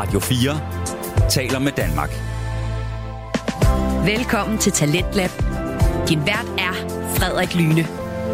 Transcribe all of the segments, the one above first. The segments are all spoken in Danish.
Radio 4 taler med Danmark. Velkommen til Talentlab. Din vært er Frederik Lyne.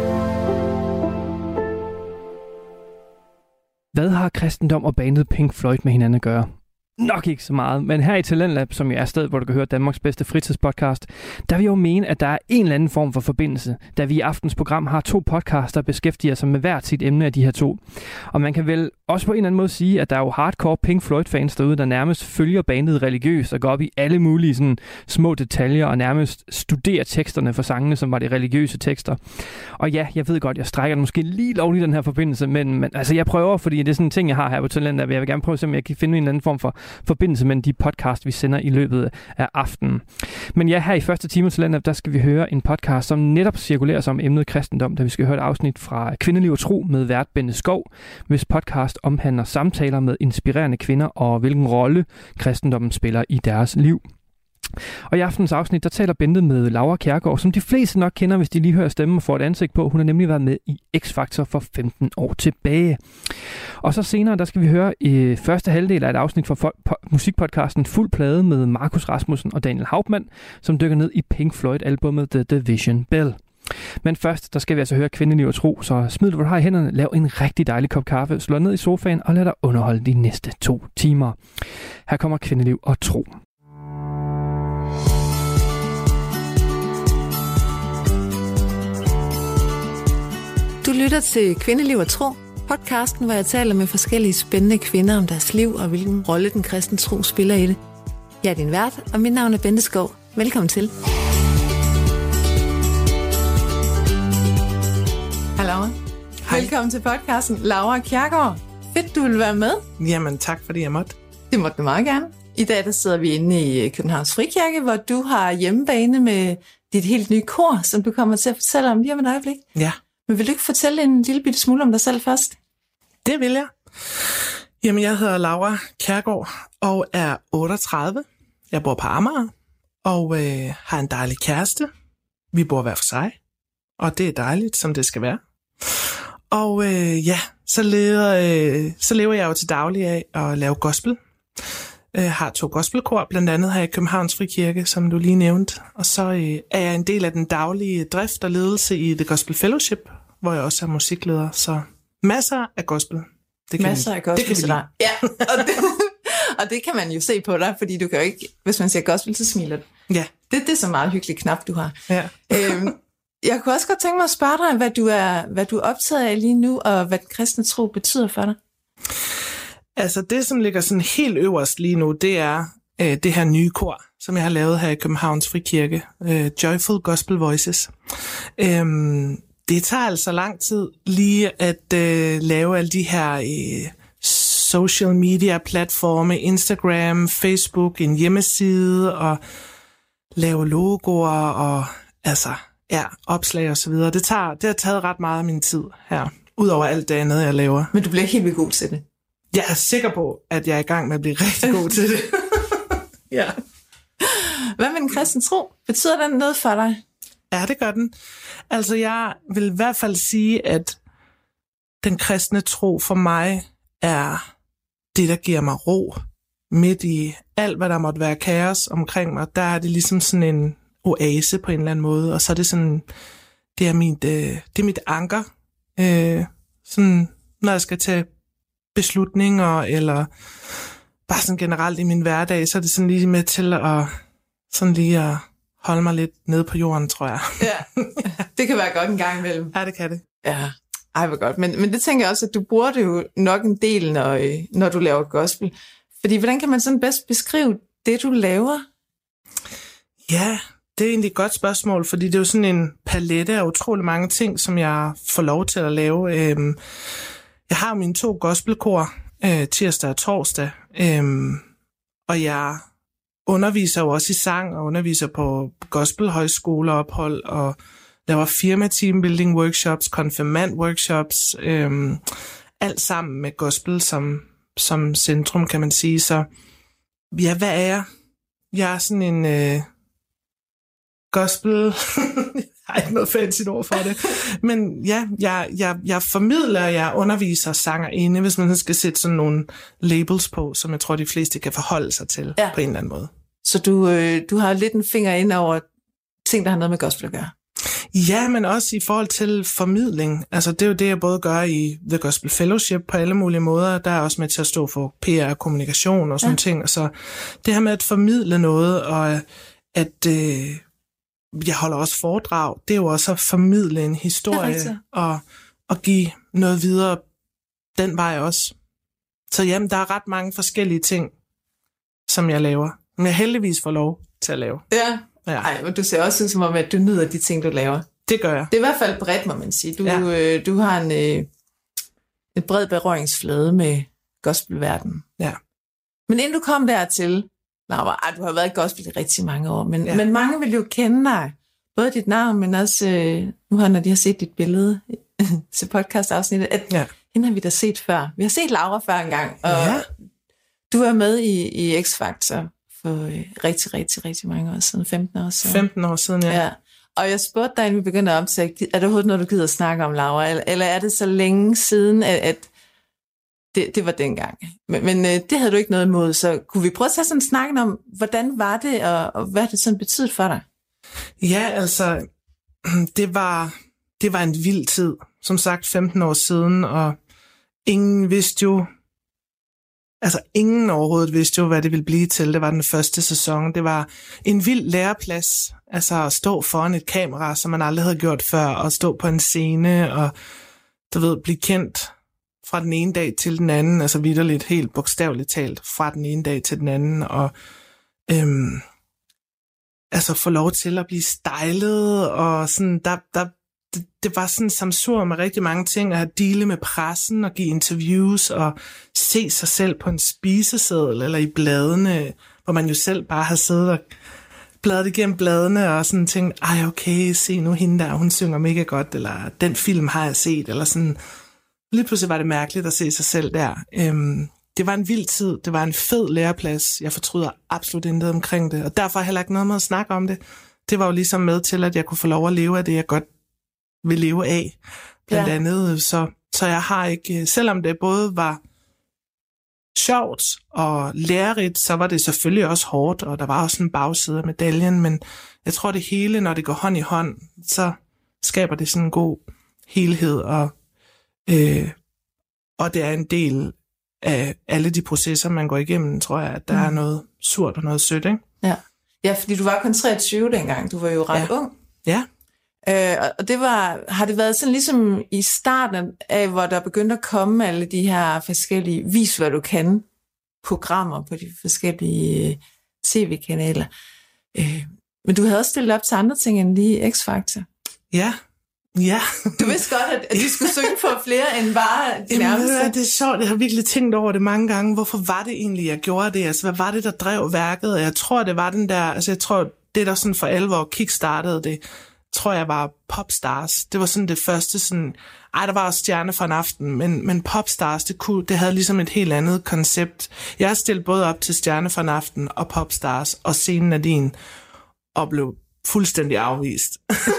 Hvad har kristendom og bandet Pink Floyd med hinanden at gøre? Nok ikke så meget, men her i Talentlab, som jo er sted, hvor du kan høre Danmarks bedste fritidspodcast, der vil jeg jo mene, at der er en eller anden form for forbindelse, da vi i aftens program har 2 podcasts, der beskæftiger sig med hvert sit emne af de her 2. Og man kan vel også på en eller anden måde sige, at der er jo hardcore Pink Floyd-fans derude, der nærmest følger bandet religiøst og går op i alle mulige sådan, små detaljer og nærmest studerer teksterne for sangene, som var de religiøse tekster. Og ja, jeg ved godt, jeg strækker den måske lige lovligt i den her forbindelse, men altså jeg prøver, fordi det er sådan en ting, jeg har her på Talentlab, jeg vil gerne prøve at se, om jeg kan finde en eller anden form for forbindelse mellem de podcast, vi sender i løbet af aftenen. Men ja, her i første time til landet, der skal vi høre en podcast, som netop cirkulerer som emnet kristendom, da vi skal høre et afsnit fra Kvindeliv og Tro med vært Bente Skov, hvis podcast omhandler samtaler med inspirerende kvinder og hvilken rolle kristendommen spiller i deres liv. Og i aftens afsnit, der taler Bente med Laura Kjærgaard, som de fleste nok kender, hvis de lige hører stemmen og får et ansigt på. Hun har nemlig været med i X-Factor for 15 år tilbage. Og så senere, der skal vi høre i første halvdel af et afsnit fra musikpodcasten Fuld Plade med Markus Rasmussen og Daniel Hauptmann, som dykker ned i Pink Floyd-albummet The Division Bell. Men først, der skal vi altså høre Kvindeliv og Tro, så smid hvad du har i hænderne, lav en rigtig dejlig kop kaffe, slå ned i sofaen og lad dig underholde de næste 2 timer. Her kommer Kvindeliv og Tro. Du lytter til Kvindeliv og Tro, podcasten, hvor jeg taler med forskellige spændende kvinder om deres liv og hvilken rolle den kristne tro spiller i det. Jeg er din vært, og mit navn er Bente Skov. Velkommen til. Hej Laura. Hej. Velkommen til podcasten. Laura Kjærgaard. Fedt, du vil være med. Jamen tak, fordi jeg måtte. Det måtte du meget gerne. I dag der sidder vi inde i Københavns Frikirke, hvor du har hjemmebane med dit helt nye kor, som du kommer til at fortælle om lige om et øjeblik. Ja. Men vil du ikke fortælle en lille bitte smule om dig selv først? Det vil jeg. Jamen, jeg hedder Laura Kjærgaard og er 38. Jeg bor på Amager og har en dejlig kæreste. Vi bor hver for sig, og det er dejligt, som det skal være. Og så lever jeg jo til daglig af at lave gospel. Jeg har 2 gospelkor, blandt andet her i Københavns Frikirke, som du lige nævnte. Og så er jeg en del af den daglige drift og ledelse i The Gospel Fellowship, hvor jeg også er musikleder. Så masser af gospel. Masser af gospel til dig. Ja, og det kan man jo se på dig, fordi du kan jo ikke, hvis man siger gospel, så smiler du. Ja. Det er så meget hyggelig knap, du har. Ja. Jeg kunne også godt tænke mig at spørge dig, hvad du er optaget af lige nu, og hvad den kristne tro betyder for dig. Altså det, som ligger sådan helt øverst lige nu, det er det her nye kor, som jeg har lavet her i Københavns Frikirke. Joyful Gospel Voices. Det tager altså lang tid lige at lave alle de her social media platforme, Instagram, Facebook, en hjemmeside og lave logoer og opslag og så videre. Det har taget ret meget af min tid her, udover alt det andet, jeg laver. Men du bliver helt vildt god til det. Jeg er sikker på, at jeg er i gang med at blive rigtig god til det. Ja. Hvad med den kristne tro? Betyder den noget for dig? Ja, det gør den. Altså, jeg vil i hvert fald sige, at den kristne tro for mig er det, der giver mig ro midt i alt, hvad der måtte være kaos omkring mig. Der er det ligesom sådan en oase på en eller anden måde, og så er det sådan, det er mit anker. Sådan, når jeg skal tage beslutninger, eller bare sådan generelt i min hverdag, så er det sådan lige med til at holde mig lidt nede på jorden, tror jeg. Ja, det kan være godt en gang imellem. Ja, det kan det. Ja, ej, hvor godt. Men det tænker jeg også, at du bruger det jo nok en del, når du laver gospel. Fordi hvordan kan man sådan bedst beskrive det, du laver? Ja, det er egentlig et godt spørgsmål, fordi det er jo sådan en palette af utrolig mange ting, som jeg får lov til at lave. Jeg har mine 2 gospelkor, tirsdag og torsdag, og jeg underviser jo også i sang og underviser på gospelhøjskoleophold og laver firma teambuilding workshops, konfirmand workshops, alt sammen med gospel som centrum, kan man sige. Så ja, hvad er jeg? Jeg er sådan en gospel har ikke noget fancy ord for det. Men ja, jeg formidler, jeg underviser sangerinde, hvis man skal sætte sådan nogle labels på, som jeg tror, de fleste kan forholde sig til på en eller anden måde. Så du har lidt en finger ind over ting, der har noget med gospel at gøre? Ja, men også i forhold til formidling. Altså det er jo det, jeg både gør i The Gospel Fellowship på alle mulige måder. Der er også med til at stå for PR og kommunikation og sådan ting. Og så det her med at formidle noget, og at jeg holder også foredrag, det er jo også at formidle en historie og give noget videre den vej også. Så jamen, der er ret mange forskellige ting, som jeg laver. Men jeg heldigvis får lov til at lave. Ja. Ej, men du ser også ud som om, at du nyder de ting, du laver. Det gør jeg. Det er i hvert fald bredt, må man sige. Du har en bred berøringsflade med gospelverdenen. Ja. Men inden du kom dertil, Laura, du har været i gospel i rigtig mange år, men mange vil jo kende dig. Både dit navn, men også, nu når de har set dit billede til podcastafsnittet, at hende har vi da set før. Vi har set Laura før en gang, og du var med i X-Factor for rigtig mange år siden, 15 år siden. 15 år siden, ja. Og jeg spurgte dig, inden vi begyndte at optage, er det overhovedet noget, du gider at snakke om, Laura? Eller er det så længe siden, at det var dengang? Men det havde du ikke noget imod, så kunne vi prøve at tage sådan snakken om, hvordan var det, og hvad det sådan betydet for dig? Ja, altså, det var en vild tid. Som sagt, 15 år siden, og ingen vidste jo, altså ingen overhovedet vidste jo, hvad det ville blive til. Det var den første sæson. Det var en vild læreplads. Altså at stå foran et kamera, som man aldrig havde gjort før, og stå på en scene, og du ved, blive kendt fra den ene dag til den anden, altså vitterligt, helt bogstaveligt talt, fra den ene dag til den anden, og altså få lov til at blive stylet, og sådan, det var sådan en samsur med rigtig mange ting, at have dele med pressen, og give interviews, og se sig selv på en spiseseddel, eller i bladene, hvor man jo selv bare har siddet og bladet igennem bladene, og sådan tænkt, ej okay, se nu hende der, hun synger mega godt, eller den film har jeg set, eller sådan. Lige pludselig var det mærkeligt at se sig selv der. Det var en vild tid, det var en fed læreplads, jeg fortryder absolut intet omkring det, og derfor heller ikke noget med at snakke om det. Det var jo ligesom med til, at jeg kunne få lov at leve af det, jeg godt vil leve af, blandt andet. Så jeg har ikke, selvom det både var sjovt og lærerigt, så var det selvfølgelig også hårdt, og der var også en bagside af medaljen, men jeg tror det hele, når det går hånd i hånd, så skaber det sådan en god helhed, og det er en del af alle de processer, man går igennem, tror jeg, at der er noget surt og noget sødt, ikke? Ja, fordi du var kun 23 dengang, du var jo ret ung. Ja. Og har det været sådan ligesom i starten af, hvor der begyndte at komme alle de her forskellige vis, hvad du kan, programmer på de forskellige tv-kanaler. Men du havde også stillet op til andre ting end lige X-Factor. Ja. Du vidste godt, at du skulle synge for flere end bare de nærmeste. Det er sjovt, jeg har virkelig tænkt over det mange gange. Hvorfor var det egentlig, jeg gjorde det? Altså, hvad var det, der drev værket? Jeg tror, det var den der, altså jeg tror, det der sådan for alvor kickstartede det, tror jeg var Popstars. Det var sådan det første sådan, der var også Stjerne for en aften, men Popstars, det havde ligesom et helt andet koncept. Jeg har stillet både op til Stjerne for en aften og Popstars og Scenen er din, og blev fuldstændig afvist.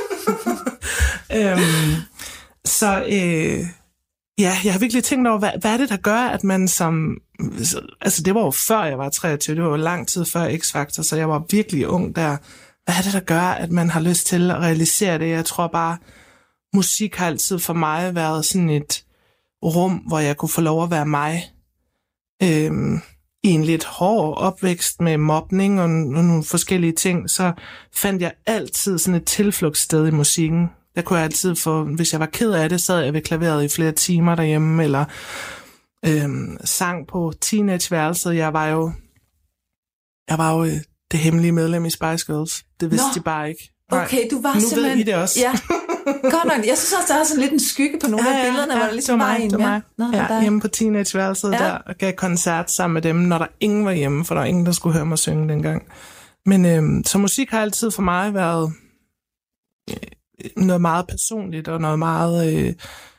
Jeg har virkelig tænkt over, hvad er det, der gør, at man som, altså det var jo før jeg var 23, det var jo lang tid før X-Factor, så jeg var virkelig ung der. Hvad er det, der gør, at man har lyst til at realisere det? Jeg tror bare, musik har altid for mig været sådan et rum, hvor jeg kunne få lov at være mig. I en lidt hård opvækst med mobning og nogle forskellige ting, så fandt jeg altid sådan et tilflugtssted i musikken. Der kunne jeg altid få, hvis jeg var ked af det, sad jeg ved klaveret i flere timer derhjemme, eller sang på teenageværelset. Jeg var jo det hemmelige medlem i Spice Girls. Det vidste de bare ikke. Okay, du var nu simpelthen... Nu ved I det også. Ja, godt nok. Jeg synes også, der er sådan lidt en skygge på nogle af billederne, hvor der ligesom var en med. Hjemme på teenageværelset der, og gav koncert sammen med dem, når der ingen var hjemme, for der var ingen, der skulle høre mig synge dengang. Men så musik har altid for mig været noget meget personligt, og noget meget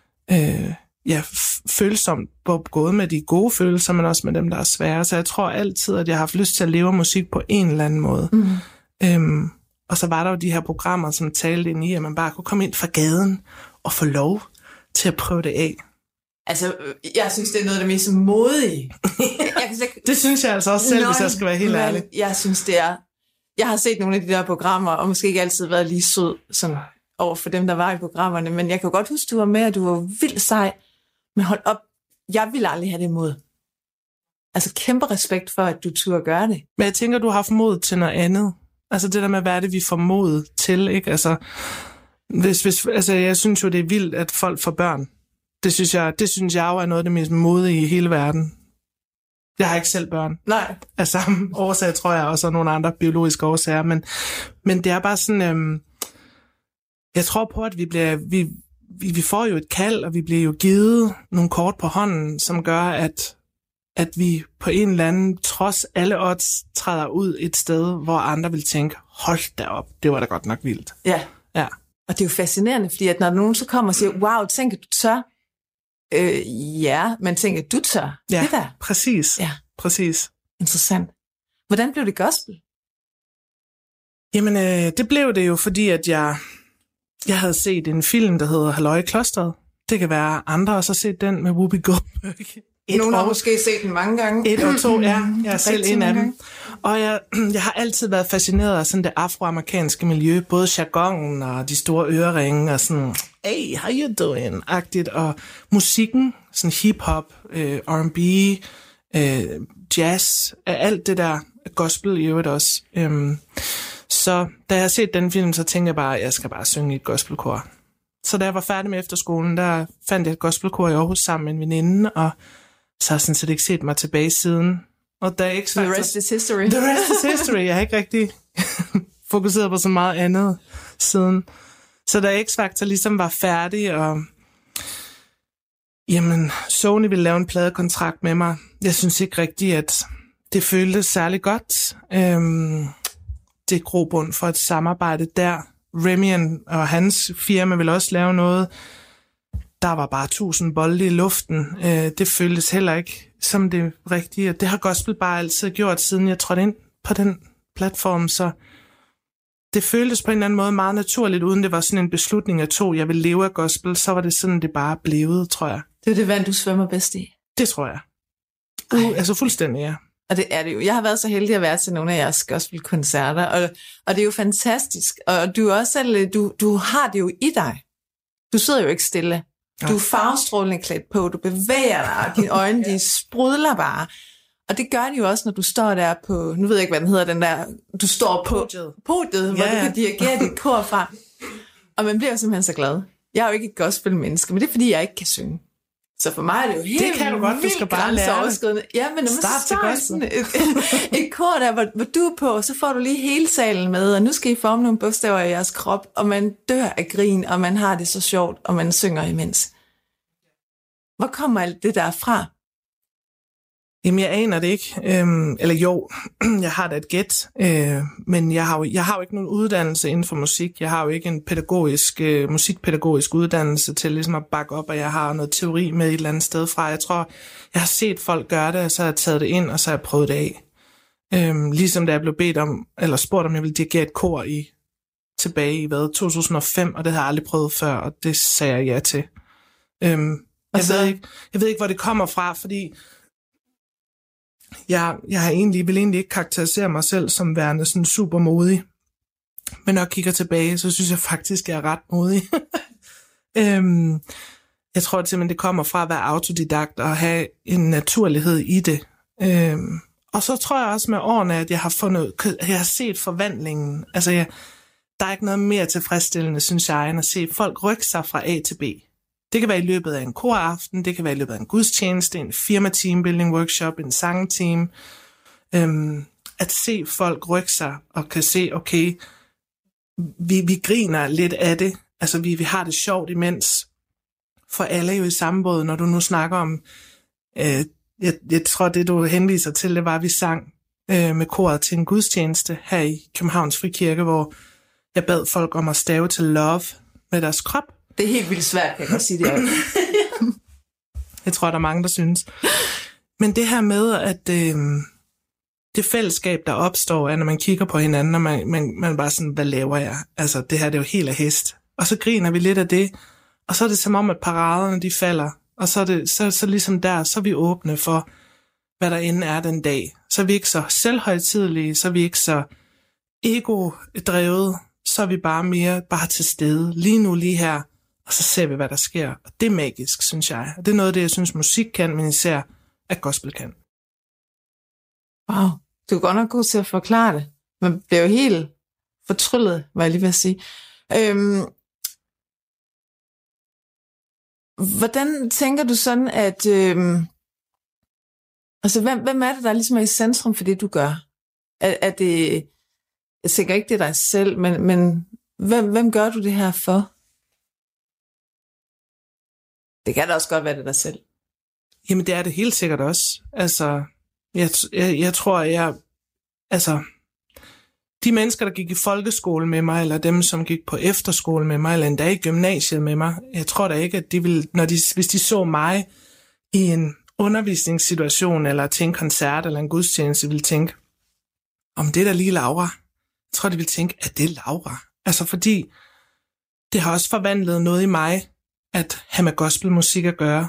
følsomt, både med de gode følelser, men også med dem, der er svære. Så jeg tror altid, at jeg har haft lyst til at leve musik på en eller anden måde. Og så var der jo de her programmer, som talte ind i, at man bare kunne komme ind fra gaden og få lov til at prøve det af. Altså, jeg synes, det er noget af det mest modige. Det synes jeg altså også selv, hvis jeg skal være helt ærlig. Jeg synes, det er... Jeg har set nogle af de der programmer, og måske ikke altid været lige sød sådan, over for dem, der var i programmerne, men jeg kan godt huske, du var med, og du var vildt sej. Men hold op, jeg ville aldrig have det mod. Altså, kæmpe respekt for, at du turde gøre det. Men jeg tænker, du har haft mod til noget andet. Altså det der med, hvad er det, vi får mod til, ikke? Altså, altså jeg synes jo, det er vildt, at folk får børn. Det synes jeg jo er noget af det mest modige i hele verden. Jeg har ikke selv børn. Nej. Af samme årsag, tror jeg, og så nogle andre biologiske årsager. Men det er bare sådan... jeg tror på, at vi får jo et kald, og vi bliver jo givet nogle kort på hånden, som gør, at vi på en eller anden, trods alle odds, træder ud et sted, hvor andre vil tænke, hold da op, det var da godt nok vildt. Ja. Og det er jo fascinerende, fordi at når nogen så kommer og siger, wow, tænker du tør? Ja, men tænker du tør? Ja, det der. Præcis. Ja, præcis. Interessant. Hvordan blev det gospel? Jamen, det blev det jo, fordi at jeg havde set en film, der hedder Halløj i klosteret. Det kan være andre også har set den med Whoopi Goldberg. Nogle har måske set den mange gange. 1 og 2, ja. Jeg er selv en af dem. Og jeg har altid været fascineret af sådan det afroamerikanske miljø, både jargonen og de store øreringe og sådan, hey, how you doing-agtigt, og musikken, sådan hip-hop, R&B, jazz, alt det der gospel i øvrigt også. Så da jeg har set den film, så tænkte jeg bare, at jeg skal bare synge i et gospelkor. Så da jeg var færdig med efterskolen, der fandt jeg et gospelkor i Aarhus sammen med en veninde, og så har jeg sådan set ikke set mig tilbage siden. Og da X Factor... The rest is history. The rest is history. Jeg har ikke rigtig fokuseret på så meget andet siden. Så da X Factor ligesom var færdig, og jamen, Sony ville lave en pladekontrakt med mig. Jeg synes ikke rigtigt, at det føltes særlig godt. Det er grobund for et samarbejde der. Remy og hans firma ville også lave noget. Der var bare 1000 bolde i luften. Det føltes heller ikke som det rigtige. Det har gospel bare altid gjort, siden jeg trådte ind på den platform. Så det føltes på en eller anden måde meget naturligt, uden det var sådan en beslutning, jeg tog. Jeg ville leve af gospel, så var det sådan, det bare blevet, tror jeg. Det er det vand, du svømmer bedst i. Det tror jeg. Altså fuldstændig, ja. Og det er det jo. Jeg har været så heldig at være til nogle af jeres gospelkoncerter, og det er jo fantastisk. Og du er også selv, du har det jo i dig. Du sidder jo ikke stille. Du er farvestrålende klædt på, du bevæger dig, og dine øjne, de sprudler bare. Og det gør de jo også, når du står der på, nu ved jeg ikke, hvad den hedder, den der, du står på podiet, hvor du kan dirigere dit kor fra. Og man bliver jo simpelthen så glad. Jeg er jo ikke et gospelmenneske, men det er fordi, jeg ikke kan synge. Så for mig er det jo helt det kan du godt, du skal bare lære. Ja, men når man står sådan et kor der, hvor du er på, så får du lige hele salen med, og nu skal I forme nogle bogstaver i jeres krop, og man dør af grin, og man har det så sjovt, og man synger imens. Hvor kommer alt det der fra? Jamen, jeg aner det ikke. Eller jo, jeg har da et gæt, men jeg har jo ikke nogen uddannelse inden for musik. Jeg har jo ikke en musikpædagogisk uddannelse til ligesom at bakke op, og jeg har noget teori med et eller andet sted fra. Jeg tror, jeg har set folk gøre det, og så har jeg taget det ind, og så har jeg prøvet det af. Ligesom da jeg blev bedt om, eller spurgt om jeg ville dirigere et kor tilbage i 2005, og det har jeg aldrig prøvet før, og det sagde jeg ja til. Jeg ved ikke, hvor det kommer fra, fordi jeg vil egentlig ikke karakterisere mig selv som værende sådan super modig. Men når jeg kigger tilbage, så synes jeg faktisk, jeg er ret modig. Jeg tror simpelthen, det kommer fra at være autodidakt og have en naturlighed i det. Og så tror jeg også med årene, at jeg har set forvandlingen. Altså, der er ikke noget mere tilfredsstillende, synes jeg, end at se folk rykke sig fra A til B. Det kan være i løbet af en koraften, det kan være i løbet af en gudstjeneste, en firma-teambuilding workshop, en sangteam. At se folk rykke sig og kan se, okay, vi griner lidt af det. Altså, vi har det sjovt imens. For alle er jo i samme båd, når du nu snakker om... Jeg tror, det du henviser til, det var, at vi sang med koret til en gudstjeneste her i Københavns Frikirke, hvor jeg bad folk om at stave til love med deres krop. Det er helt vildt svært, kan jeg godt sige det. Jeg tror, der er mange, der synes. Men det her med, det fællesskab, der opstår, er, når man kigger på hinanden, og man bare sådan, hvad laver jeg? Altså, det her, det er jo helt af hest. Og så griner vi lidt af det, og så er det som om, at paraderne, de falder. Og så er det så ligesom der, så er vi åbne for, hvad der end er den dag. Så er vi ikke så selvhøjtidelige, så er vi ikke så ego-drevet, så er vi bare til stede, lige nu, lige her, og så ser vi, hvad der sker. Og det er magisk, synes jeg. Og det er noget af det, jeg synes, musik kan, men især, at gospel kan. Wow, du er godt nok god til at forklare det. Man bliver jo helt fortryllet, hvad jeg lige vil sige. Hvordan tænker du sådan, at... altså, hvem er det, der ligesom er i centrum for det, du gør? Er det... Jeg tænker ikke, det er dig selv, men hvem gør du det her for? Det kan da også godt være det dig selv. Jamen, det er det helt sikkert også. Altså, jeg tror, altså, de mennesker, der gik i folkeskole med mig, eller dem, som gik på efterskole med mig, eller endda i gymnasiet med mig, jeg tror da ikke, at de ville, hvis de så mig i en undervisningssituation, eller til en koncert, eller en gudstjeneste, ville tænke, om det er da lige Laura. Jeg tror, de ville tænke, at det er Laura. Altså, fordi det har også forvandlet noget i mig, at have med gospelmusik at gøre.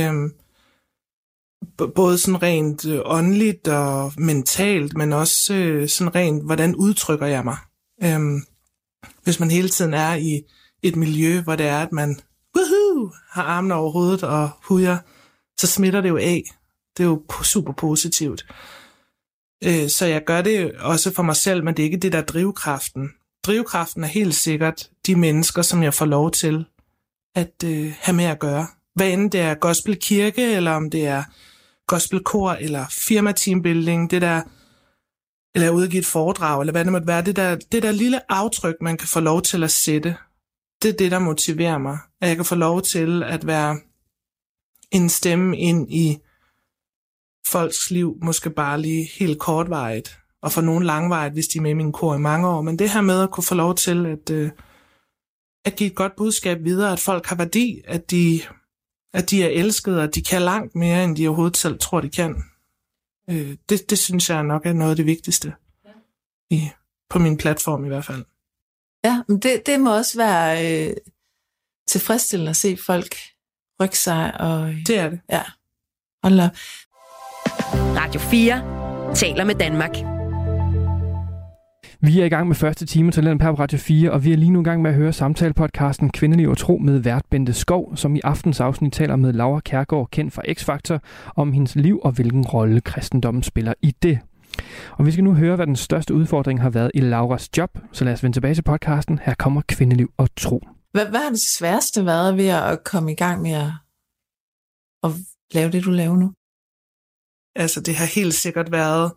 Både sådan rent åndeligt og mentalt, men også sådan rent, hvordan udtrykker jeg mig. Hvis man hele tiden er i et miljø, hvor det er, at man har armene over hovedet og hujer, så smitter det jo af. Det er jo super positivt. Så jeg gør det også for mig selv, men det er ikke det, der er drivkraften. Drivkraften er helt sikkert de mennesker, som jeg får lov til at have med at gøre. Hvad end det er gospelkirke, eller om det er gospelkor, eller firma-teambuilding, det der, eller udgive et foredrag, eller hvad det måtte være, det der lille aftryk, man kan få lov til at sætte, det er det, der motiverer mig. At jeg kan få lov til at være en stemme ind i folks liv, måske bare lige helt kortvarigt, og for nogen langvarigt, hvis de er med i min kor i mange år. Men det her med at kunne få lov til at give et godt budskab videre, at folk har værdi, at de er elskede, og at de kan langt mere, end de overhovedet selv tror, de kan. Det synes jeg nok er noget af det vigtigste på min platform i hvert fald. Ja, men det må også være tilfredsstillende at se folk rykke sig. Og, det er det. Ja, hold op. Radio 4 taler med Danmark. Vi er i gang med første time til Talent på Radio 4, og vi er lige nu i gang med at høre samtalepodcasten Kvindeliv og Tro med vært Bente Skov, som i aftens afsnit taler med Laura Kjærgaard, kendt fra X-Factor, om hendes liv og hvilken rolle kristendommen spiller i det. Og vi skal nu høre, hvad den største udfordring har været i Lauras job, så lad os vende tilbage til podcasten. Her kommer Kvindeliv og Tro. Hvad har det sværeste været ved at komme i gang med at lave det, du laver nu? Altså, det har helt sikkert været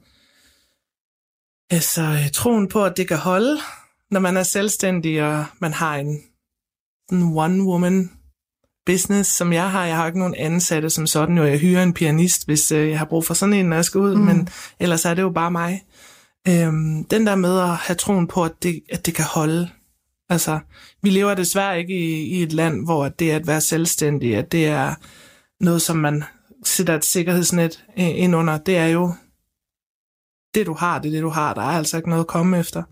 troen på, at det kan holde, når man er selvstændig, og man har en one-woman business, som jeg har. Jeg har ikke nogen ansatte som sådan, jo. Jeg hyrer en pianist, hvis jeg har brug for sådan en, når jeg skal ud, men ellers er det jo bare mig. Den der med at have troen på, at det kan holde. Altså, vi lever desværre ikke i et land, hvor det at være selvstændig, at det er noget, som man sætter et sikkerhedsnet ind under. Det er jo det, du har, det er det, du har. Der er altså ikke noget at komme efter.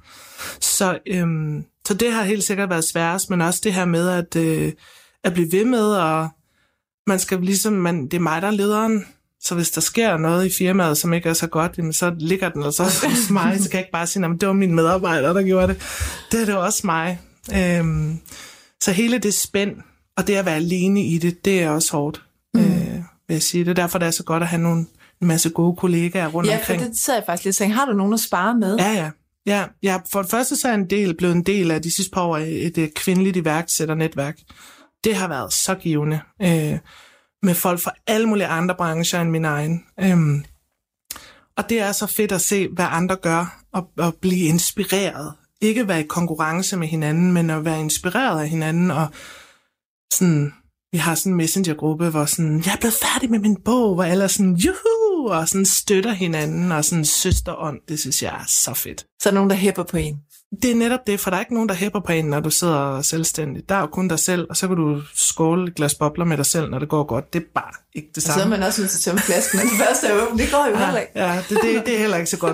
Så det har helt sikkert været sværest, men også det her med at blive ved med, og man skal ligesom, det er mig, der er lederen. Så hvis der sker noget i firmaet, som ikke er så godt, så ligger den altså også hos mig. Så kan jeg ikke bare sige, at det var mine medarbejdere, der gjorde det. Det er det også mig. Så hele det spænd, og det at være alene i det, det er også hårdt, vil jeg sige. Det er derfor, det er så godt at have en masse gode kollegaer rundt omkring. Ja, for det sad jeg faktisk lidt og tænkte, har du nogen at spare med? Ja, for det første så er blevet en del af de sidste par år et kvindeligt iværksætternetværk. Det har været så givende. Med folk fra alle mulige andre brancher end min egen. Og det er så fedt at se, hvad andre gør, og blive inspireret. Ikke være i konkurrence med hinanden, men at være inspireret af hinanden. Og sådan, vi har sådan en messengergruppe, hvor sådan, jeg er blevet færdig med min bog, hvor alle er sådan, juhu, og sådan støtter hinanden, og sådan søsterånd, det synes jeg er så fedt. Så er der nogen, der hæpper på en. Det er netop det, for der er ikke nogen, der hæpper på en, når du sidder selvstændig. Der er jo kun dig selv, og så kan du skåle et glas bobler med dig selv, når det går godt. Det er bare ikke det samme. Og så er man også nødt til at tømme flasken, men det første er åbent. Det går jo heller ikke. Ja, det er heller ikke så godt.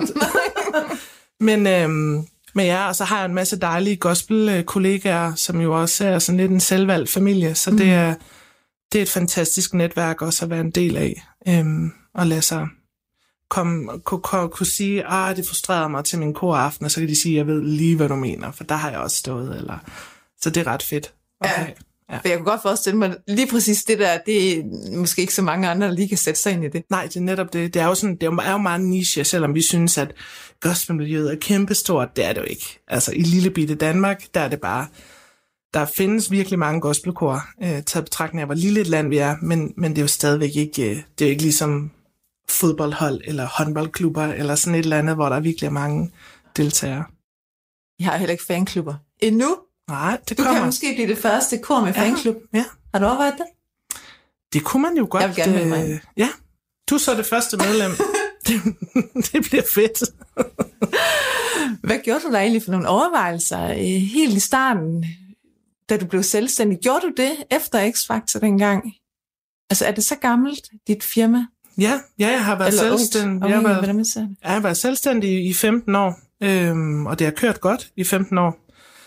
Men ja, og så har jeg en masse dejlige gospel-kollegaer, som jo også er sådan lidt en selvvalgt familie, så det er et fantastisk netværk også at være en del af, og lade sig kunne sige, det frustrerer mig til min koraften, og så kan de sige, jeg ved lige, hvad du mener, for der har jeg også stået, eller så det er ret fedt. Okay. Ja. For jeg kunne godt forestille mig, lige præcis det der, det er måske ikke så mange andre, der lige kan sætte sig ind i det. Nej, det er netop det. Det er jo meget niche, selvom vi synes, at gospelmiljøet er kæmpestort. Det er det jo ikke. Altså i lille bitte Danmark, der er det bare, der findes virkelig mange gospelkor, taget betragtning af, hvor lille et land vi er, men det er jo stadigvæk ikke, det er jo ikke ligesom fodboldhold eller håndboldklubber eller sådan et eller andet, hvor der virkelig er mange deltagere. Jeg har heller ikke fanklubber endnu. Nej, det du kommer. Du kan måske blive det første kor med fanklub. Ja. Har du overvejet det? Det kunne man jo godt. Jeg vil gerne melde mig. Ja, du er så det første medlem. Det bliver fedt. Hvad gjorde du der egentlig for nogle overvejelser helt i starten, da du blev selvstændig? Gjorde du det efter X-Factor dengang? Altså er det så gammelt, dit firma? Ja, jeg har været selvstændig. Jeg har været selvstændig i 15 år, og det har kørt godt i 15 år.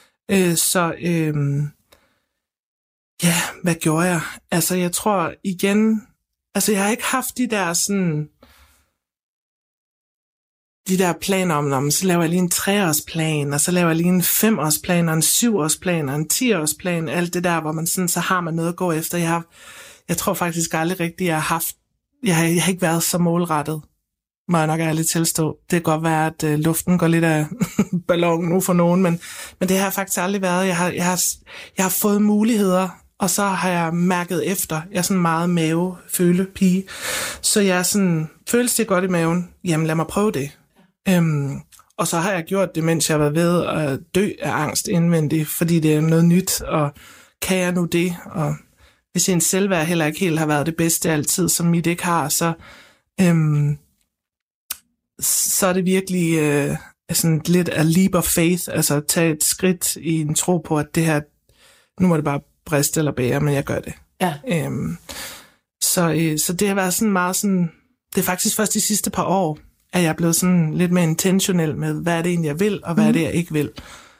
Ja, hvad gjorde jeg? Altså, jeg tror igen, altså jeg har ikke haft de der planer om, så laver jeg lige en 3-årsplan, og så laver jeg lige en 5-årsplan, og en 7-årsplan, og en 10-årsplan, alt det der, hvor man sådan, så har man noget at gå efter. Jeg tror faktisk aldrig rigtigt, jeg har ikke været så målrettet, må jeg nok ærligt tilstå. Det kan godt være, at luften går lidt af ballonen nu for nogen, men det har jeg faktisk aldrig været. Jeg har fået muligheder, og så har jeg mærket efter. Jeg er sådan meget mave-føle-pige. Så jeg er sådan, føles det godt i maven? Jamen lad mig prøve det. Og så har jeg gjort det, mens jeg har været ved at dø af angst indvendigt, fordi det er noget nyt, og kan jeg nu det? Og hvis ens selvværd heller ikke helt har været det bedste altid, som mit ikke har, så er det virkelig sådan lidt a leap of faith, altså at tage et skridt i en tro på, at det her, nu må det bare briste eller bære, men jeg gør det. Ja. Så det har været sådan meget sådan, det er faktisk først de sidste par år, at jeg er blevet sådan lidt mere intentionel med, hvad er det egentlig, jeg vil, og hvad er det, jeg ikke vil.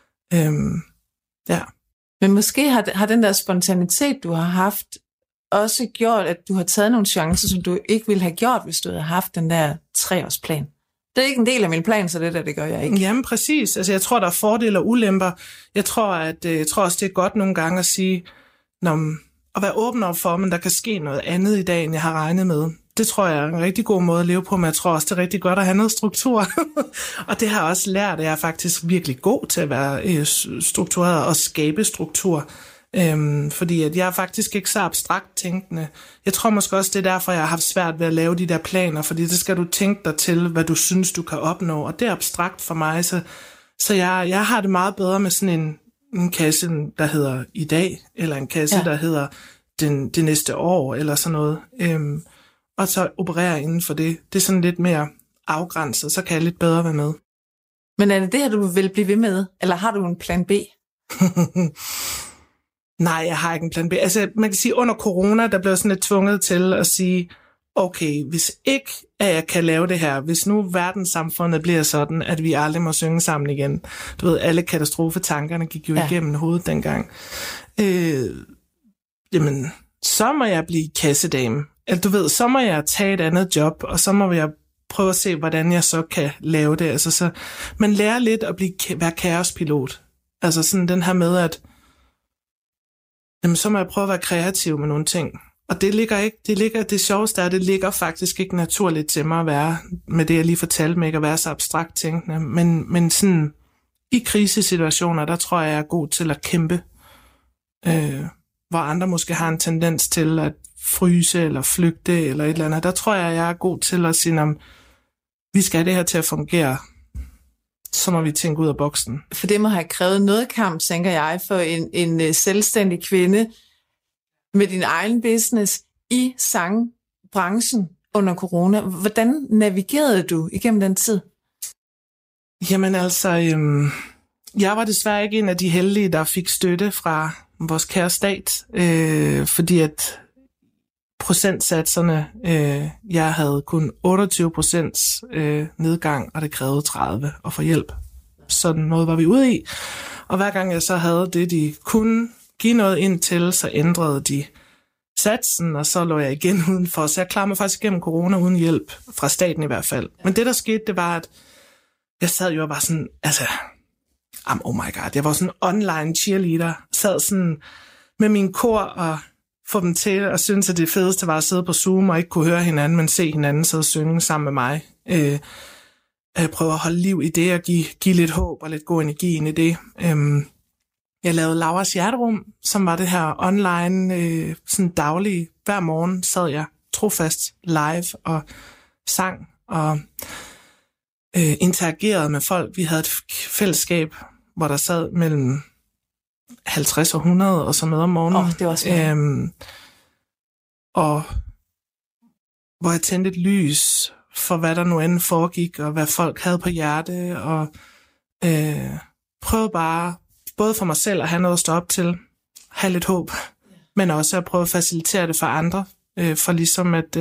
Ja. Men måske har den der spontanitet, du har haft, også gjort, at du har taget nogle chancer, som du ikke ville have gjort, hvis du havde haft den der 3-årsplan. Det er ikke en del af min plan, så det gør jeg ikke. Jamen præcis. Altså, jeg tror, der er fordele og ulemper. Jeg tror også, det er godt nogle gange at sige, at være åben op for, men der kan ske noget andet i dag, end jeg har regnet med. Det tror jeg er en rigtig god måde at leve på, men jeg tror også, det er rigtig godt at have noget struktur. Og det har jeg også lært, at jeg er faktisk virkelig god til at være struktureret og skabe struktur. Fordi at jeg er faktisk ikke så abstrakt tænkende. Jeg tror måske også, det er derfor, jeg har haft svært ved at lave de der planer, fordi det skal du tænke dig til, hvad du synes, du kan opnå. Og det er abstrakt for mig, så jeg har det meget bedre med sådan en kasse, der hedder i dag, eller en kasse, der hedder det næste år, eller sådan noget. Og så operere inden for det. Det er sådan lidt mere afgrænset, så kan jeg lidt bedre være med. Men er det det her, du vil blive ved med? Eller har du en plan B? Nej, jeg har ikke en plan B. Altså, man kan sige, under corona, der blev jeg sådan lidt tvunget til at sige, okay, hvis ikke at jeg kan lave det her, hvis nu verdenssamfundet bliver sådan, at vi aldrig må synge sammen igen. Du ved, alle katastrofetankerne gik jo igennem hovedet dengang. Jamen, så må jeg blive kassedame. Eller du ved, så må jeg tage et andet job, og så må jeg prøve at se, hvordan jeg så kan lave det. Altså, så man lærer lidt at være kaospilot. Altså sådan den her med, at jamen, så må jeg prøve at være kreativ med nogle ting. Og det sjoveste er, at det ligger faktisk ikke naturligt til mig at være, med det jeg lige fortalte mig, ikke at være så abstrakt tænkende. Men sådan, i krisesituationer, der tror jeg er god til at kæmpe. Hvor andre måske har en tendens til at fryse eller flygte eller et eller andet. Der tror jeg er god til at sige, vi skal have det her til at fungere. Så må vi tænke ud af boksen. For det må have krævet noget kamp, tænker jeg, for en selvstændig kvinde med din egen business i sangbranchen. under corona. Hvordan navigerede du igennem den tid? Jamen altså, jeg var desværre ikke en af de heldige, der fik støtte fra vores kære stat, fordi at procentsatserne, jeg havde kun 28% nedgang, og det krævede 30 at få hjælp. Sådan noget var vi ude i. Og hver gang jeg så havde det, de kunne give noget ind til, så ændrede de satsen, og så lå jeg igen udenfor. Så jeg klarede mig faktisk igennem corona uden hjælp, fra staten i hvert fald. Men det, der skete, det var, at jeg sad jo og var sådan, altså, oh my god, jeg var sådan en online cheerleader. Sad sådan med min kor og få dem til at synes, at det fedeste var at sidde på Zoom og ikke kunne høre hinanden, men se hinanden sidde og synge sammen med mig. Prøve at holde liv i det og give lidt håb og lidt god energi ind i det. Jeg lavede Lauras Hjerterum, som var det her online, sådan daglig. Hver morgen sad jeg trofast live og sang og interagerede med folk. Vi havde et fællesskab, hvor der sad mellem 50 og 100 og så noget om morgenen. Det var spændende. Og hvor jeg tændte et lys for, hvad der nu end foregik, og hvad folk havde på hjerte, og prøvede bare, både for mig selv at have noget at stå op til, have lidt håb, men også at prøve at facilitere det for andre, for ligesom at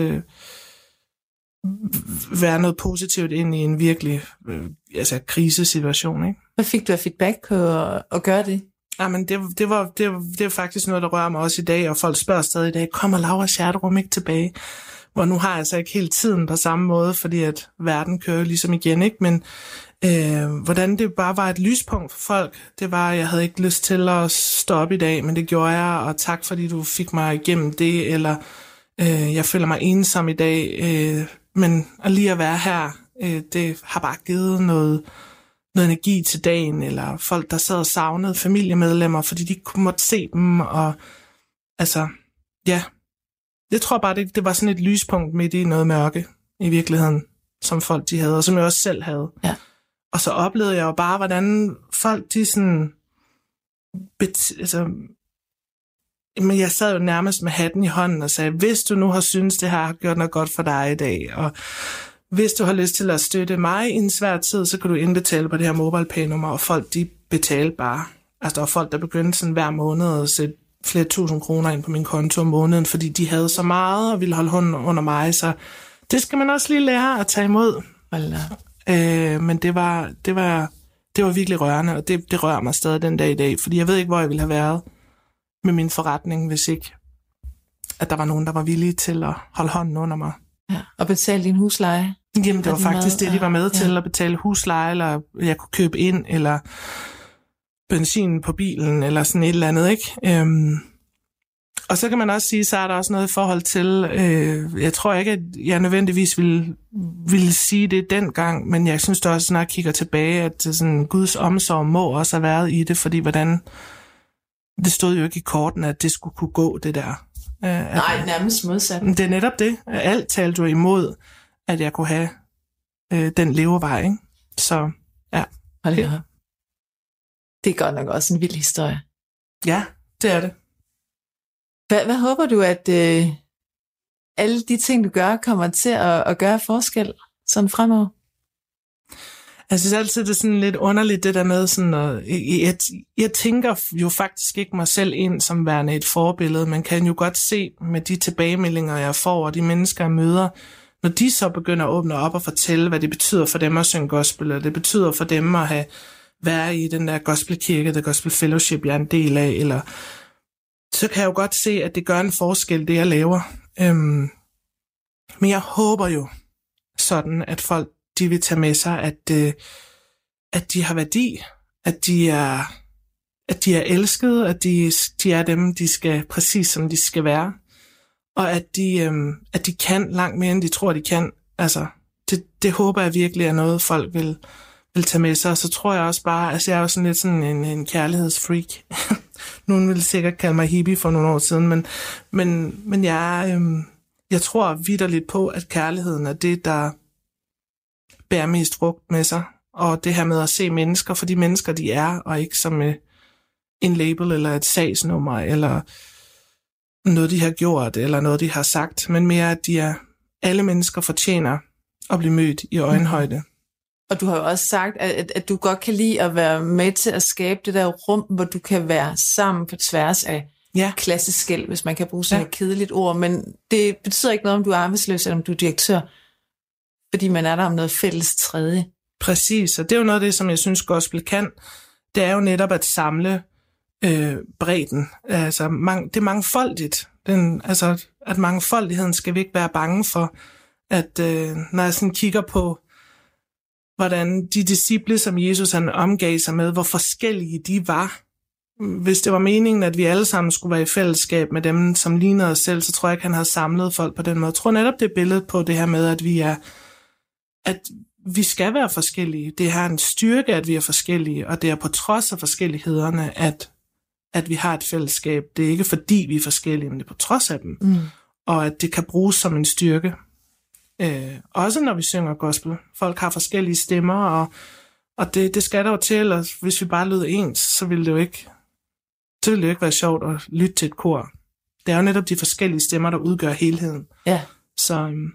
være noget positivt ind i en virkelig krisesituation. Ikke? Hvad fik du af feedback på at gøre det? Jamen, det var faktisk noget, der rører mig også i dag, og folk spørger stadig i dag, kommer Lauras Hjerterum ikke tilbage? Hvor nu har jeg altså ikke hele tiden på samme måde, fordi at verden kører ligesom igen, ikke? Men hvordan det bare var et lyspunkt for folk, det var, at jeg havde ikke lyst til at stå op i dag, men det gjorde jeg, og tak fordi du fik mig igennem det, eller jeg føler mig ensom i dag, men at lige at være her, det har bare givet noget energi til dagen, eller folk, der sad og savnede familiemedlemmer, fordi de ikke måtte se dem, og altså, ja. Jeg tror bare, det var sådan et lyspunkt midt i noget mørke, i virkeligheden, som folk de havde, og som jeg også selv havde. Ja. Og så oplevede jeg jo bare, hvordan folk, de sådan, men jeg sad jo nærmest med hatten i hånden og sagde, hvis du nu har syntes, det her har gjort noget godt for dig i dag, og hvis du har lyst til at støtte mig i en svær tid, så kan du indbetale på det her MobilePay-nummer, og folk, de betalte bare. Altså, der var folk, der begyndte sådan hver måned at sætte flere tusind kroner ind på min konto om måneden, fordi de havde så meget og ville holde hånden under mig, så det skal man også lige lære at tage imod. Men det var virkelig rørende, og det rører mig stadig den dag i dag, fordi jeg ved ikke, hvor jeg ville have været med min forretning, hvis ikke at der var nogen, der var villige til at holde hånden under mig. Ja, og betale din husleje? Jamen, det var faktisk det, de var med til, at betale husleje, eller jeg kunne købe ind, eller benzin på bilen, eller sådan et eller andet, ikke? Og så kan man også sige, så er der også noget i forhold til, jeg tror ikke, at jeg nødvendigvis ville sige det dengang, men jeg synes da også, når jeg kigger tilbage, at sådan, Guds omsorg må også have været i det, fordi hvordan, det stod jo ikke i korten, at det skulle kunne gå, det der. Nej, nærmest modsat. Det er netop det. Alt talte jo imod, at jeg kunne have den levevej, ikke? Så, ja. Ja. Det er godt nok også en vild historie. Ja, det er det. Hvad håber du, at alle de ting, du gør, kommer til at gøre forskel sådan fremover? Jeg synes altid, det er sådan lidt underligt, det der med sådan, og jeg tænker jo faktisk ikke mig selv ind som værende et forbillede. Man kan jo godt se med de tilbagemeldinger, jeg får, og de mennesker, jeg møder, når de så begynder at åbne op og fortælle, hvad det betyder for dem at synge gospel, og det betyder for dem at være i den der gospelkirke, der gospel fellowship, jeg er en del af, eller så kan jeg jo godt se, at det gør en forskel, det jeg laver. Men jeg håber jo sådan, at folk, de vil tage med sig, at de har værdi, at de er elskede, at de er dem, de skal, præcis som de skal være, og at de kan langt mere, end de tror, de kan. Altså, det håber jeg virkelig er noget, folk vil tage med sig, og så tror jeg også bare, altså jeg er jo sådan lidt sådan en kærlighedsfreak. Nogen ville sikkert kalde mig hippie for nogle år siden, men jeg tror vitterligt på, at kærligheden er det, der bærer mest frugt med sig, og det her med at se mennesker for de mennesker, de er, og ikke som en label eller et sagsnummer, eller noget, de har gjort, eller noget, de har sagt, men mere, at de er alle mennesker fortjener at blive mødt i øjenhøjde. Og du har jo også sagt, at du godt kan lide at være med til at skabe det der rum, hvor du kan være sammen på tværs af klasseskel, hvis man kan bruge sådan et kedeligt ord. Men det betyder ikke noget, om du er arbejdsløs, eller om du er direktør, fordi man er der om noget fælles tredje. Præcis, og det er jo noget af det, som jeg synes gospel kan. Det er jo netop at samle bredden. Altså, det er mangfoldigt. At mangfoldigheden skal vi ikke være bange for. At når jeg sådan kigger på, hvordan de disciple, som Jesus han omgav sig med, hvor forskellige de var. Hvis det var meningen, at vi alle sammen skulle være i fællesskab med dem, som lignede os selv, så tror jeg ikke, han havde samlet folk på den måde. Jeg tror netop, det er billedet på det her med, at vi skal være forskellige. Det har en styrke, at vi er forskellige, og det er på trods af forskellighederne, at vi har et fællesskab. Det er ikke fordi, vi er forskellige, men det er på trods af dem. Og at det kan bruges som en styrke. Også når vi synger gospel. Folk har forskellige stemmer, og det skal der jo til, og hvis vi bare lød ens, så ville det jo ikke være sjovt at lytte til et kor. Det er jo netop de forskellige stemmer, der udgør helheden. Ja. Så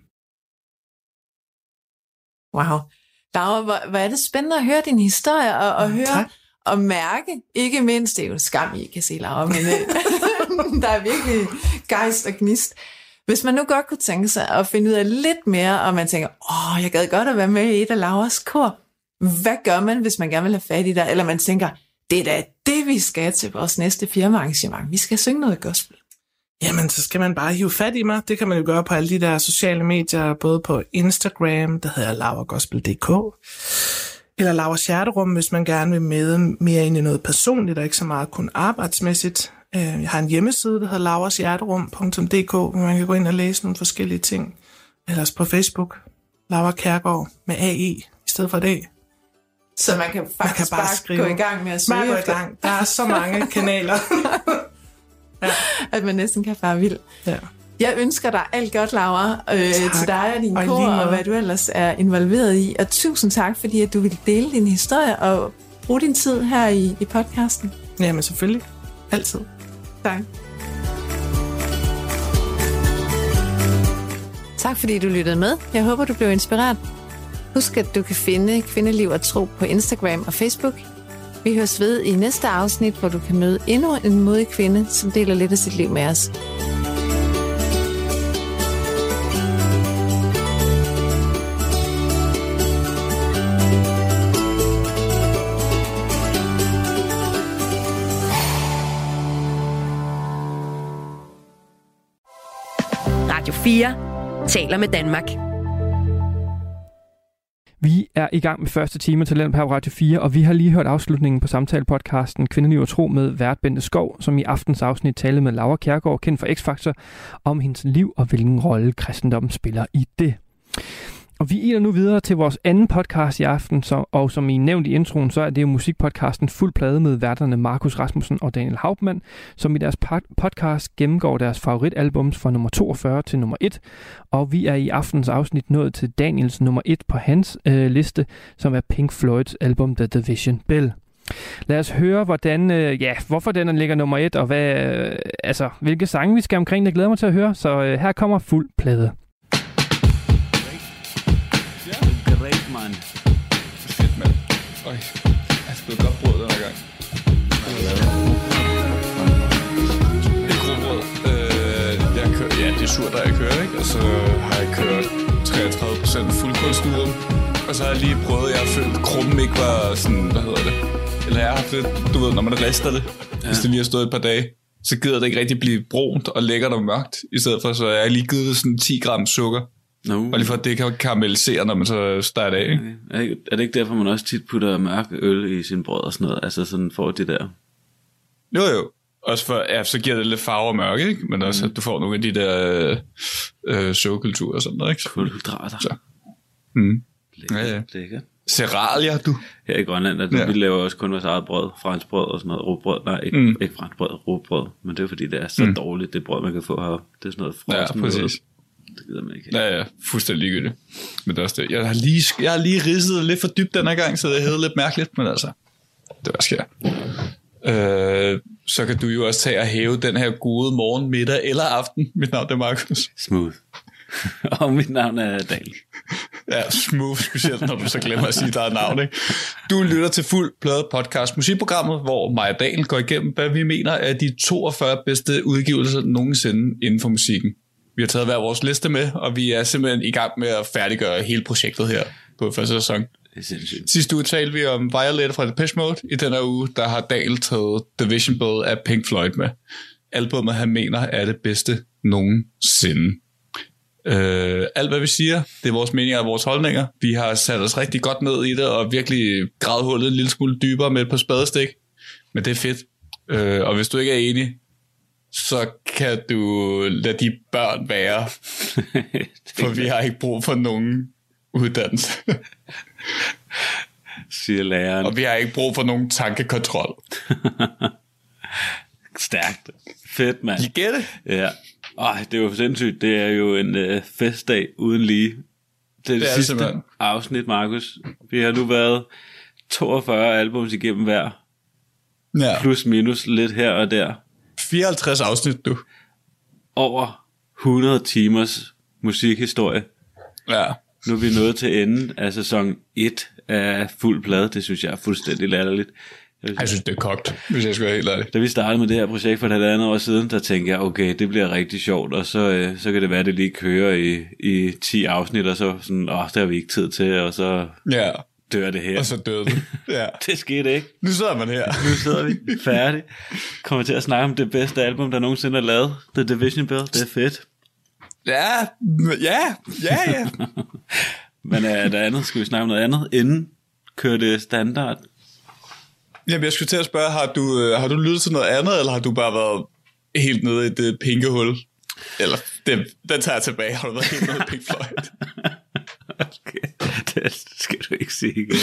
wow. Laura, hvor er det spændende at høre din historie, og høre og mærke, ikke mindst, det er jo en skam, I kan se, Laura, men der er virkelig gejst og gnist. Hvis man nu godt kunne tænke sig at finde ud af lidt mere, og man tænker, jeg gad godt at være med i et af Lauras kor. Hvad gør man, hvis man gerne vil have fat i dig? Eller man tænker, det er da det, vi skal til vores næste firmaarrangement. Vi skal synge noget gospel. Jamen, så skal man bare hive fat i mig. Det kan man jo gøre på alle de der sociale medier, både på Instagram, der hedder lauragospel.dk, eller Lauras Hjerterum, hvis man gerne vil med mere ind i noget personligt, og ikke så meget kun arbejdsmæssigt. Jeg har en hjemmeside, der hedder laurashjerterum.dk, hvor man kan gå ind og læse nogle forskellige ting. Ellers på Facebook, Laura Kjærgaard med AE i stedet for det. Så man kan faktisk bare gå i gang med at søge efter. Der er så mange kanaler. At man næsten kan fare vild. Ja. Jeg ønsker dig alt godt, Laura, til dig og din kor, og hvad du ellers er involveret i. Og tusind tak, fordi at du vil dele din historie og bruge din tid her i podcasten. Jamen selvfølgelig. Altid. Tak. Tak fordi du lyttede med. Jeg håber, du blev inspireret. Husk, at du kan finde Kvindeliv og Tro på Instagram og Facebook. Vi høres ved i næste afsnit, hvor du kan møde endnu en modig kvinde, som deler lidt af sit liv med os. Radio 4 taler med Danmark. Vi er i gang med første time til Talent på Radio 4, og vi har lige hørt afslutningen på samtalepodcasten Kvindeliv og Tro med vært Bente Skov, som i aftens afsnit talte med Laura Kjærgaard, kendt fra X-Factor, om hendes liv og hvilken rolle kristendommen spiller i det. Og vi iler nu videre til vores anden podcast i aften, og som I nævnte i introen, så er det jo musikpodcasten Fuld Plade med værterne Markus Rasmussen og Daniel Hauptmann, som i deres podcast gennemgår deres favoritalbums fra nummer 42 til nummer 1. Og vi er i aftens afsnit nået til Daniels nummer 1 på hans liste, som er Pink Floyds album The Division Bell. Lad os høre, hvorfor den ligger nummer 1, og hvilke sange vi skal omkring. Jeg glæder mig til at høre, så her kommer Fuld Plade. Great, man. Fedt, mand. Øj, jeg skal godt brød den her gang. Det er grobrød. Det er surt, der jeg kører, ikke? Og så har jeg kørt 33% fuldkornsdurum. Og så har jeg lige prøvet, jeg har følt, at krummen ikke var sådan, Eller jeg har haft det, du ved, når man rister det. Ja. Hvis det lige har stået et par dage, så gider det ikke rigtig blive brunt og lækkert og mørkt. I stedet for, så jeg har lige givet sådan 10 gram sukker. Og lige for at det kan karamellisere, når man så starter af, ikke? Okay. Er det ikke derfor, man også tit putter mørk øl i sin brød og sådan noget? Altså sådan får det der? Jo. Også for, så giver det lidt farve og mørke, ikke? Men også, at du får nogle af de der sukkerkulturer og sådan noget, ikke? Kulhydrater. Så. Lækkert. Ceralia, du. Her i Grønland, vi laver også kun vores eget brød, fransk brød og sådan noget, rugbrød. Nej, ikke fransk brød, rugbrød. Men det er fordi, det er så dårligt, det brød, man kan få heroppe. Det er sådan noget frossen. Ja, præcis. Det gider man ikke. Ja, fuldstændig ligegyldigt. Men det er også det. Jeg har lige ridset lidt for dybt den her gang, så det hedder lidt mærkeligt, men altså, det var sker. Så kan du jo også tage og hæve den her gode morgen, middag eller aften. Mit navn er Markus. Smooth. Og mit navn er Daniel. Ja, smooth, specielt når du så glemmer at sige dit eget navn, ikke? Du lytter til Fuld Plade Podcast, musikprogrammet, hvor mig og Daniel går igennem, hvad vi mener er de 42 bedste udgivelser nogensinde inden for musikken. Vi har taget hver vores liste med, og vi er simpelthen i gang med at færdiggøre hele projektet her på første sæson. Sidste uge talte vi om Violet fra Depeche Mode. I denne uge, der har Daniel taget Division Bell af Pink Floyd med. Albummet, han mener, er det bedste nogensinde. Alt hvad vi siger, det er vores meninger og vores holdninger. Vi har sat os rigtig godt ned i det og virkelig gravet hullet en lille smule dybere med et par spadestik. Men det er fedt. Og hvis du ikke er enig, så kan du lade de børn være. For vi har ikke brug for nogen uddannelse. Siger læreren. Og vi har ikke brug for nogen tankekontrol. Stærkt. Fedt, mand. You get it? Ja. Det er jo sindssygt. Det er jo en festdag uden lige. Det er det sidste simpelthen afsnit, Markus. Vi har nu været 42 albums igennem hver. Ja. Plus minus lidt her og der. 54 afsnit, du. Over 100 timers musikhistorie. Ja. Nu er vi nået til enden af sæson 1 af Fuld Plade. Det synes jeg er fuldstændig latterligt. Jeg synes, det er kogt, hvis jeg skal være helt ærlig. Da vi startede med det her projekt for et halvandet år siden, der tænkte jeg, okay, det bliver rigtig sjovt, og så kan det være, det lige kører i 10 afsnit, og så sådan, det har vi ikke tid til, og så dør det her. Og så døde det. Ja. Det skete ikke. Nu sidder man her. Nu sidder vi færdig. Kommer til at snakke om det bedste album, der nogensinde er lavet. The Division Bell, det er fedt. Ja. Men er der andet? Skal vi snakke om noget andet? Inden kører det standard? Jamen, jeg skulle til at spørge, har du lyttet til noget andet, eller har du bare været helt nede i det pinke hul? Eller, den tager jeg tilbage. Har du været helt nede i Pink Floyd? Okay, det skal du ikke sige igen,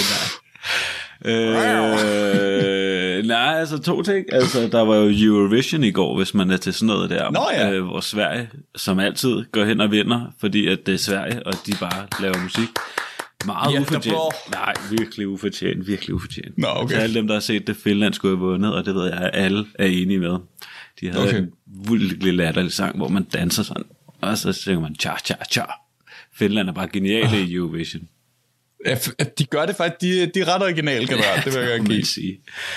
nej, altså 2 ting. Altså, der var jo Eurovision i går, hvis man er til sådan noget der. Nå ja. Hvor Sverige, som altid, går hen og vinder, fordi at det er Sverige, og de bare laver musik. Meget ufortjent. Nej, virkelig ufortjent. Nå, okay. Så alle dem, der har set det, Finland skulle have vundet, og det ved jeg, alle er enige med. De havde en virkelig latterlig sang, hvor man danser sådan, og så synger man cha-cha-cha. Finland er bare geniale i Eurovision. Ja, de gør det faktisk, de er ret originale, kan det vil jeg gerne give. Sige.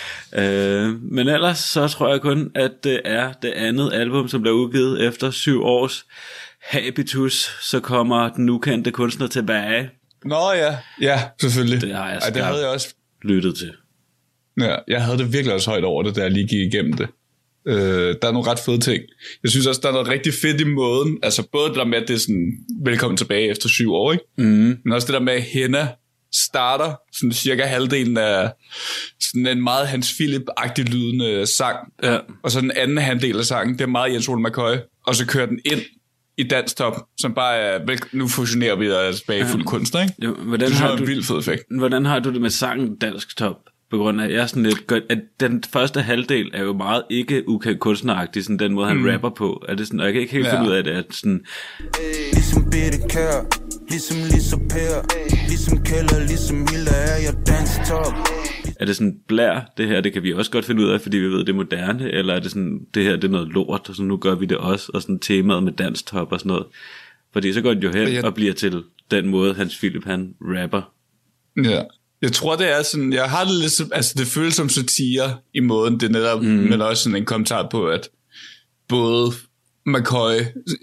Men ellers så tror jeg kun, at det er det andet album, som bliver udgivet efter 7 års habitus, så kommer den ukendte kunstner tilbage. Nå ja, selvfølgelig. Det har jeg det havde jeg også lyttet til. Ja, jeg havde det virkelig også højt over det, da jeg lige gik igennem det. Der er nogle ret fede ting. Jeg synes også, der er noget rigtig fedt i måden. Altså både det der med, at det er sådan, velkommen tilbage efter 7 år, ikke? Mm. Men også det der med, at Henna starter sådan cirka halvdelen af sådan en meget Hans Philip-agtig lydende sang. Ja. Og så den anden halvdel af sangen, det er meget Jens Ole McCoy. Og så kører den ind i dansk top, som bare er, nu fusionerer vi der tilbage i fuld kunst, ikke? Jo, hvordan det har er en vild fed effekt. Hvordan har du det med sangen dansk top? På grund af, jeg er sådan lidt godt, at den første halvdel er jo meget ikke ukendt kunstneragtig, sådan den måde han rapper på. Er det sådan, og jeg kan ikke helt finde ud af det, at sådan ligesom Bitte Kær, ligesom Lisa Per, ligesom Keller, ligesom Hilda er jeg dansk top. Er det sådan blær, det her, det kan vi også godt finde ud af, fordi vi ved, det er moderne, eller er det sådan, det her, det er noget lort, og så nu gør vi det også, og sådan temaet med dansk top og sådan noget. Fordi så går det jo hen og bliver til den måde, Hans Philip, han rapper. Ja. Jeg tror, det er sådan, jeg har det lidt, altså det føles som satire i måden, det er netop, men også sådan en kommentar på, at både McCoy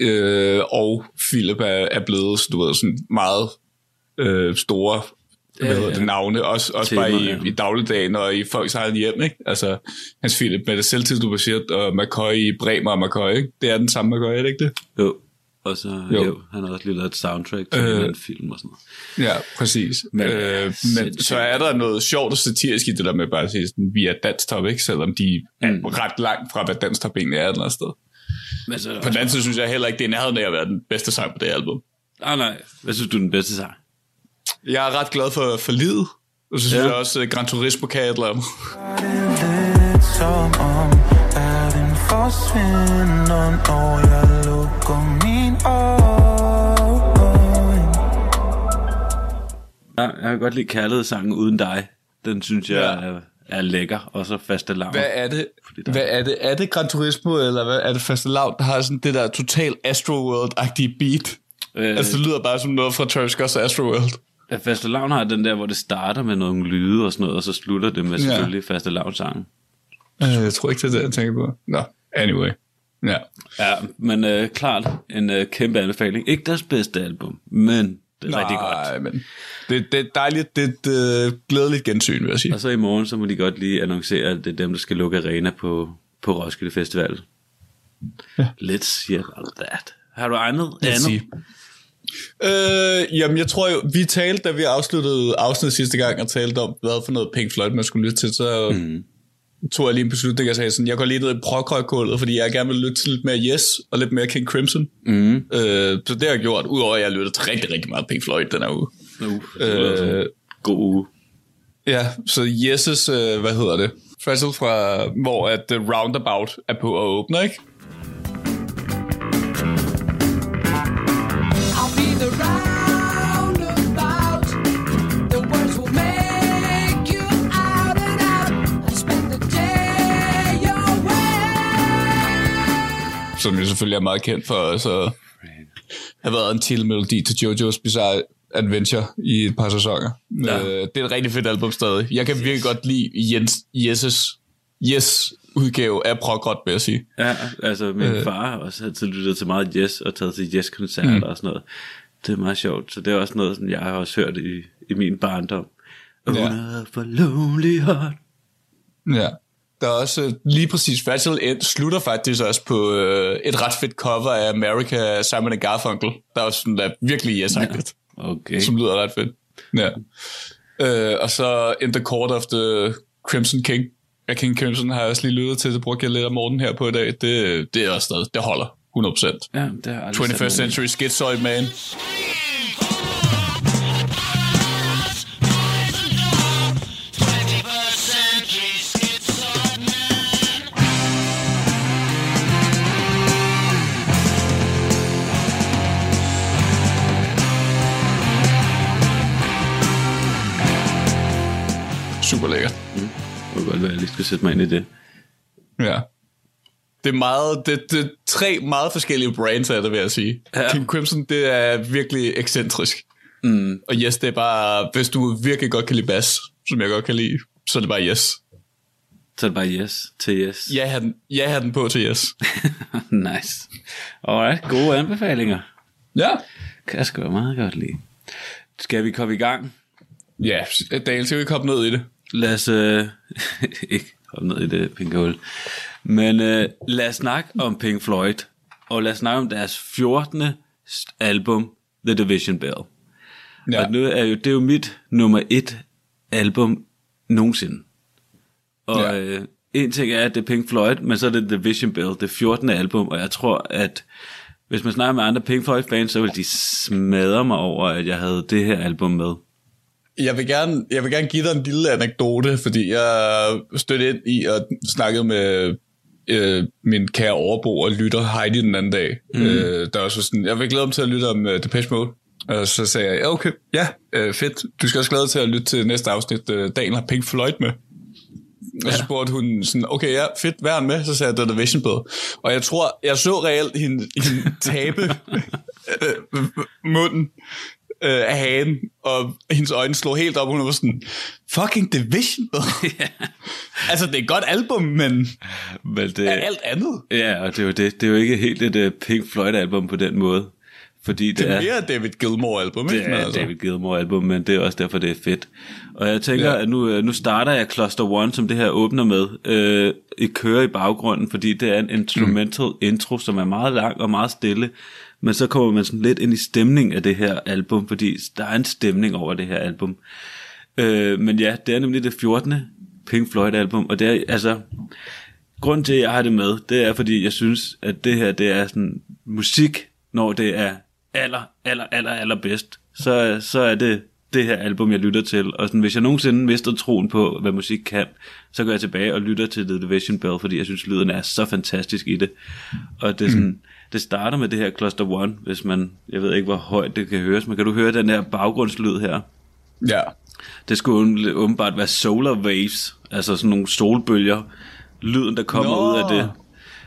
og Philip er blevet, du ved, sådan meget store navne, også bare i dagligdagen og i folks eget hjem, ikke? Altså, Hans Philip med det selvtidende baseret, og McCoy i Bremer og McCoy, ikke? Det er den samme McCoy, er det ikke det? Jo. Og så han har også lige lavet et soundtrack til en film og sådan noget. Ja, præcis. Men så er der noget sjovt og satirisk i det der med bare at sige, sådan, vi er dansk top, ikke? Selvom de er ret langt fra, hvad dansk top egentlig er et eller andet sted. Men så på den anden side synes jeg heller ikke, det er nærheden af at være den bedste sang på det album. Nej. Hvad synes du er den bedste sang? Jeg er ret glad for livet. Og så synes jeg også, Gran Turismo kan et eller andet. Forsvinder, når jeg lukker min Jeg kan godt lide Kærlighedssangen Uden Dig. Den synes jeg er lækker. Og så Fastelavn. Hvad er det? Er det Gran Turismo, eller hvad er det Fastelavn, der har sådan det der total Astroworld-agtige beat? Altså, det lyder bare som noget fra Travis Scott's Astroworld. Ja, Fastelavn har den der, hvor det starter med nogle lyde og sådan noget, og så slutter det med selvfølgelig Fastelavn-sangen. Jeg tror ikke, det er det, jeg tænker på. Nå, anyway. Ja, men klart en kæmpe anbefaling. Ikke deres bedste album, men det er rigtig godt. Men det er dejligt, det er et glædeligt gensyn, vil jeg sige. Og så i morgen, så må de godt lige annoncere, at det er dem, der skal lukke arena på Roskilde Festival. Ja. Let's hear about that. Har du andet? Jamen, jeg tror jo, vi talte, da vi afsluttede afsnittet sidste gang, og talte om, hvad for noget Pink Floyd man skulle lytte til, så tog jeg lige en beslutning, og sagde sådan, jeg går lige ned i prog-rock-kullet, fordi jeg gerne vil lytte til lidt mere Yes, og lidt mere King Crimson. Så det har jeg gjort, udover at jeg har lyttet til rigtig, rigtig meget Pink Floyd den her uge. God uge. Ja, så Yes' hvad hedder det? Fragile fra, hvor at The Roundabout er på at åbne, ikke? Som jo selvfølgelig er meget kendt for så have været en titelmelodi til JoJo's Bizarre Adventure i et par sæsoner. Ja. Det er et rigtig fedt album stadig. Jeg kan virkelig godt lide Yes' udgave af prog-rock, vil jeg sige. Ja, altså min far har også altid lyttet til meget Yes og taget til Yes-koncerter og sådan noget. Det er meget sjovt, så det er også noget, som jeg har også hørt i min barndom. For lonely heart. Ja. Der er også lige præcis Fragile slutter faktisk også på et ret fedt cover af America, Simon & Garfunkel. Der er også sådan der virkelig yes-agtigt, som lyder ret fedt. Ja. Og så In the Court of the Crimson King. Ja, King Crimson har jeg også lige lyttet til, det brugte jeg lidt af Morten her på i dag. Det er også stadig, det holder 100%. Ja, det har 21st Century Schizoid Man. Super lækkert. Det kunne godt være, at jeg lige skal sætte mig ind i det. Ja. Det er 3 meget forskellige brands af det, vil jeg sige. Ja. King Crimson, det er virkelig ekscentrisk. Og Yes, det er bare, hvis du virkelig godt kan lide bass, som jeg godt kan lide, så er det bare Yes. Så er det bare Yes til Yes. Jeg har den på til Yes. Nice. Alright, gode anbefalinger. Ja. Kan jeg sgu meget godt lide. Skal vi komme i gang? Ja, Daniel, skal vi ikke hoppe ned i det? Lad os ikke hoppe ned i det Pink Hole. Men lad os snakke om Pink Floyd. Og lad os snakke om deres 14. album, The Division Bell. Ja. Og nu det er jo mit nummer 1 album nogensinde. Og en ting er, at det er Pink Floyd, men så er det Division Bell, det 14. album. Og jeg tror, at hvis man snakker med andre Pink Floyd-fans, så vil de smadre mig over, at jeg havde det her album med. Jeg vil gerne give dig en lille anekdote, fordi jeg stødte ind i og snakkede med min kære overbo og lytter Heidi den anden dag. Der var så sådan, jeg vil glæde mig til at lytte om Depeche Mode. Og så sagde jeg, okay, fedt. Du skal også glæde dig til at lytte til næste afsnit. Daniel har Pink Floyd med. Og så spurgte hun sådan, okay, ja, fedt, hvad er han med? Så sagde jeg, det er The Vision Bell. Og jeg tror, jeg så reelt hende tabe munden af hagen, og hendes øjne slog helt op, og hun var sådan, fucking Division Bell. Altså, det er et godt album, men det er alt andet. Ja, og det er jo det. Det er jo ikke helt et Pink Floyd-album på den måde. Fordi det er mere David Gilmour-album, ikke? Det er altså David Gilmour-album, men det er også derfor, det er fedt. Og jeg tænker, at nu starter jeg Cluster One, som det her åbner med, i kører i baggrunden, fordi det er en instrumental intro, som er meget lang og meget stille. Men så kommer man sådan lidt ind i stemning af det her album, fordi der er en stemning over det her album. Men ja, det er nemlig det 14. Pink Floyd album, og det er altså, grunden til at jeg har det med, det er fordi jeg synes, at det her, det er sådan musik, når det er aller bedst, så er det her album, jeg lytter til. Og sådan, hvis jeg nogensinde mister troen på, hvad musik kan, så går jeg tilbage og lytter til The Division Bell, fordi jeg synes, lyden er så fantastisk i det. Og det er sådan, det starter med det her Cluster One, hvis man, jeg ved ikke, hvor højt det kan høres, men kan du høre den her baggrundslyd her? Ja. Det skulle åbenbart være solar waves, altså sådan nogle solbølger, lyden, der kommer ud af det.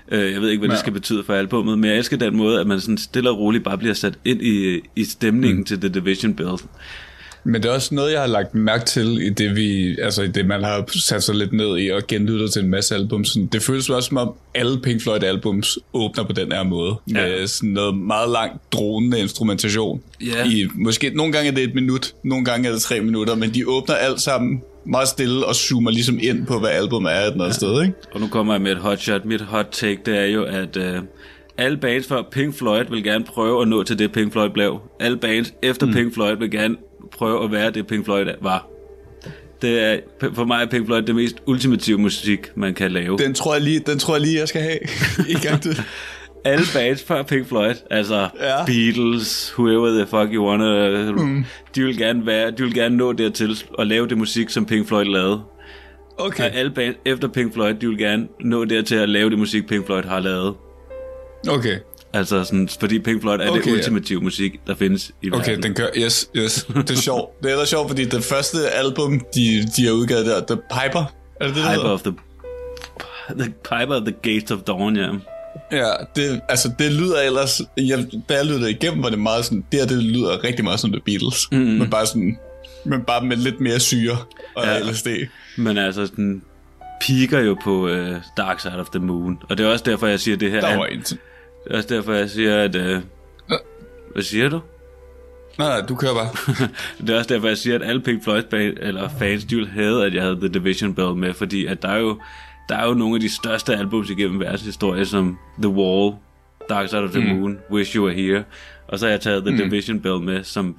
Jeg ved ikke, hvad det skal betyde for albummet, men jeg elsker den måde, at man sådan stille og roligt bare bliver sat ind i stemningen til The Division Bell. Men det er også noget, jeg har lagt mærke til i det, man har sat sig lidt ned i og genlyttet til en masse albums. Det føles også som om alle Pink Floyd albums åbner på den her måde. Med sådan noget meget langt dronende instrumentation. Yeah. Måske nogle gange er det 1 minut, nogle gange er det 3 minutter, men de åbner alt sammen meget stille og zoomer ligesom ind på, hvad albumet er et eller andet sted, ikke? Og nu kommer jeg med et hot shot. Mit hot take, det er jo, at alle bands for Pink Floyd vil gerne prøve at nå til det, Pink Floyd blev. Alle bands efter Pink Floyd vil gerne prøve at være det, Pink Floyd var. Det er, for mig er Pink Floyd det mest ultimative musik, man kan lave. Den tror jeg lige, jeg skal have. I gang til. Alle bands før Pink Floyd, altså Beatles, whoever the fuck you wanna, de vil gerne nå dertil og lave det musik, som Pink Floyd lavede. Okay. Og alle bands efter Pink Floyd, de vil gerne nå dertil at lave det musik, Pink Floyd har lavet. Okay. Altså sådan, fordi Pink Floyd er det ultimative musik, der findes i verden. Okay, den kører, yes. Det er sjovt. Det er ellers sjovt, fordi det første album, de har udgivet der, The Piper, er det The Piper of the Gates of Dawn, ja. Ja, det lyder ellers, da jeg lyttede igennem, var det meget sådan, det lyder rigtig meget som The Beatles, men bare med lidt mere syre og LSD. Men altså sådan, piker jo på Dark Side of the Moon, og det er også derfor, jeg siger det her. Det er også derfor, jeg siger, at... Hvad siger du? Nej, du kører bare. Det er også derfor, jeg siger, at alle Pink Floyd fans, de ville have, at jeg havde The Division Bell med, fordi at der er jo nogle af de største albums igennem verdenshistorie, som The Wall, Dark Side of the Moon, Wish You Were Here, og så har jeg taget The Division Bell med, som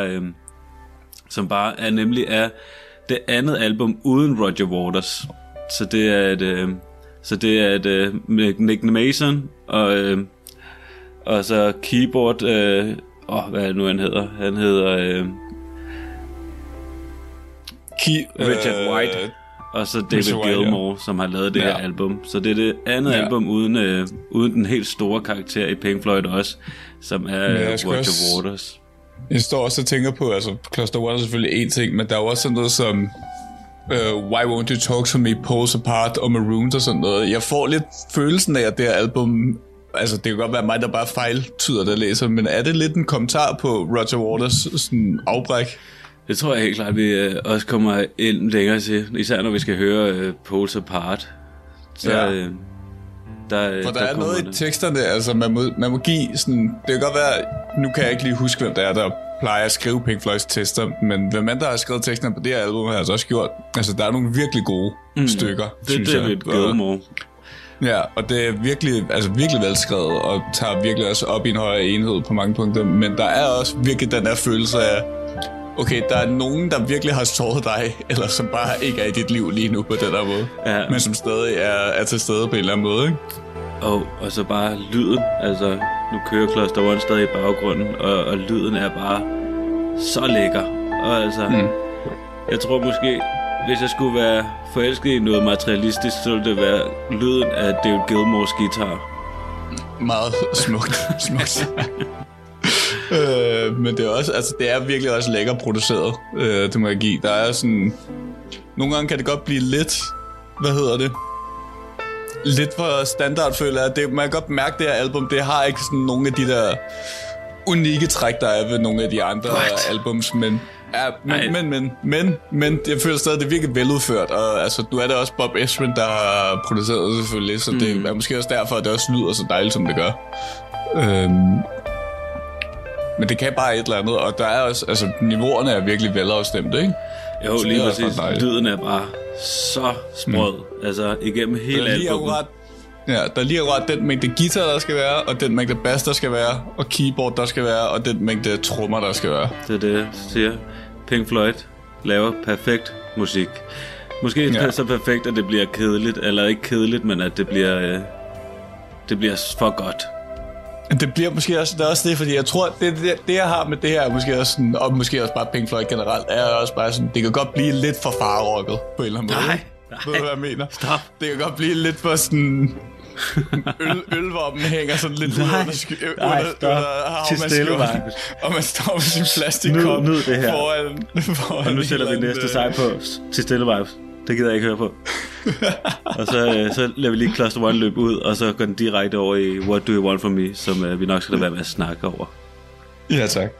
bare er nemlig det andet album uden Roger Waters. Så det er et Nick Mason og så keyboard hvad er det nu han hedder? Han hedder Richard White og så David Gilmour, som har lavet det her album. Så det er det andet album uden den helt store karakter i Pink Floyd også, som er Roger Waters. Jeg står også og tænker på, altså Cluster One er selvfølgelig en ting, men der er også sådan noget som Why Won't You Talk To Me, Pulls Apart og Maroons og sådan noget. Jeg får lidt følelsen af, at det her album, altså det kan godt være mig, der bare fejltyder det læser, men er det lidt en kommentar på Roger Waters sådan afbræk? Det tror jeg helt klart, at vi også kommer ind længere til, især når vi skal høre Pulls Apart. Så, for der er noget i teksterne, altså man må give sådan, det kan godt være, nu kan jeg ikke lige huske, hvem der plejer at skrive Pink Floyds tekster, men hvem der har skrevet teksterne på det her album, har altså også gjort. Altså der er nogle virkelig gode stykker, synes jeg. Det er Gilmour. Ja, og det er virkelig velskrevet, og tager virkelig også op i en højere enhed på mange punkter, men der er også virkelig den der følelse af, okay, der er nogen, der virkelig har såret dig, eller som bare ikke er i dit liv lige nu på den der måde, men som stadig er til stede på en eller anden måde, ikke? Og så bare lyden, altså nu kører Cluster One stadig i baggrunden, og lyden er bare så lækker. Og altså, jeg tror måske, hvis jeg skulle være forelsket i noget materialistisk, så ville det være lyden af David Gilmours guitar. Meget smukt. Men det er også, altså det er virkelig også lækker produceret, det må jeg give. Der er sådan, nogle gange kan det godt blive lidt, lidt for standard, føler jeg. Man kan godt mærke, det her album, det har ikke sådan nogle af de der unikke træk, der er ved nogle af de andre albums, men jeg føler stadig, det er virkelig veludført, og altså, nu er det også Bob Ezrin, der har produceret selvfølgelig, så det er måske også derfor, at det også lyder så dejligt, som det gør. Men det kan bare et eller andet, og der er også, altså, niveauerne er virkelig velafstemte, ikke? Jo, så lige præcis. Lyden er bare så sprød, altså igennem hele albumet. Ja, der er lige akkurat den mængde guitar, der skal være, og den mængde bass, der skal være, og keyboard, der skal være, og den mængde trommer, der skal være. Det er det, jeg siger. Pink Floyd laver perfekt musik. Måske ikke så perfekt, at det bliver kedeligt, eller ikke kedeligt, men at det bliver for godt. Det bliver måske også, det er også det, fordi jeg tror, det jeg har med det her, måske også sådan, og måske også bare Pink Floyd generelt, er også bare sådan, det kan godt blive lidt for farrocket på en eller anden måde. Nej. Ved du, hvad jeg mener? Stop. Det kan godt blive lidt for sådan... Ølvåben hænger sådan lidt under havmandsskjorten, og man står med sin plastikkop foran. foran og nu sætter vi næste sej på til Stille Vibes. Det gider jeg ikke høre på. Og så lader vi lige Cluster One løbe ud, og så går den direkte over i What Do You Want From Me, som vi nok skal lade være med at snakke over. Ja, tak.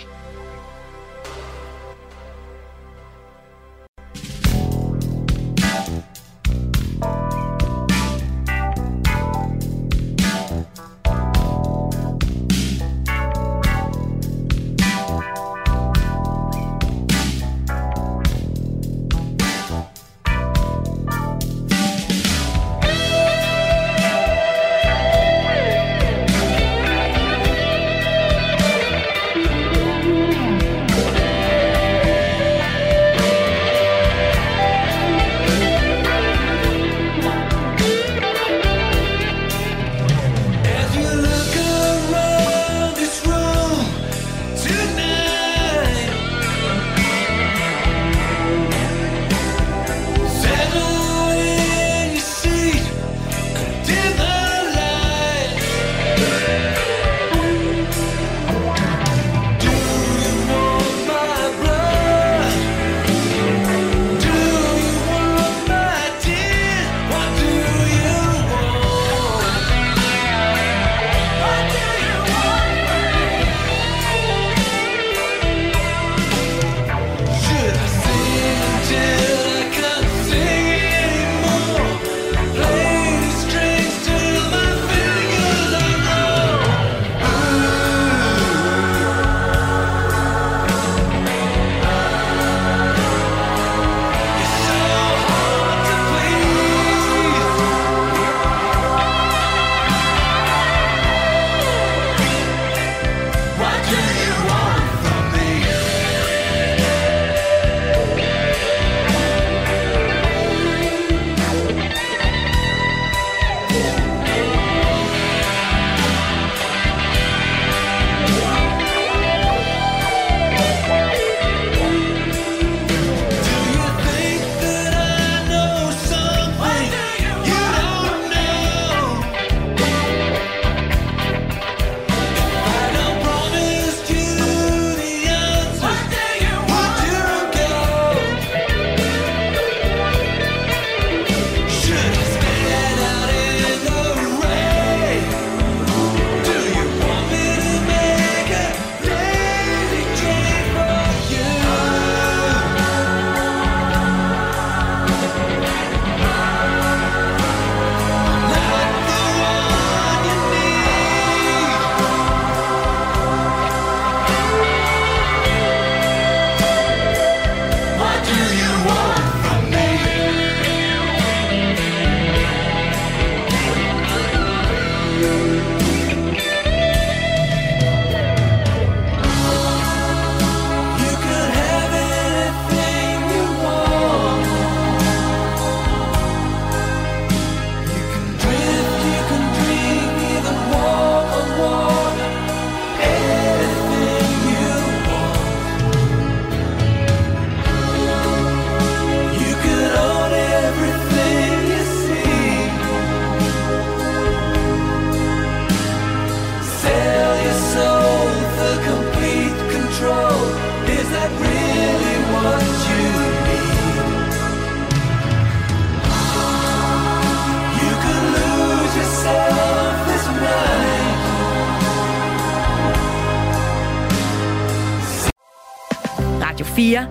Radio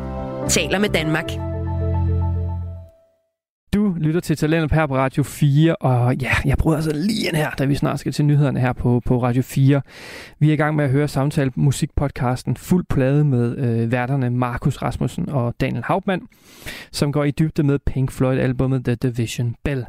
4 taler med Danmark. Du lytter til Talentet her på Radio 4, og ja, jeg bruger altså lige en her, da vi snart skal til nyhederne her på Radio 4. Vi er i gang med at høre samtale musikpodcasten Fuld Plade med værterne Markus Rasmussen og Daniel Hauptmann, som går i dybde med Pink Floyd-albummet The Division Bell.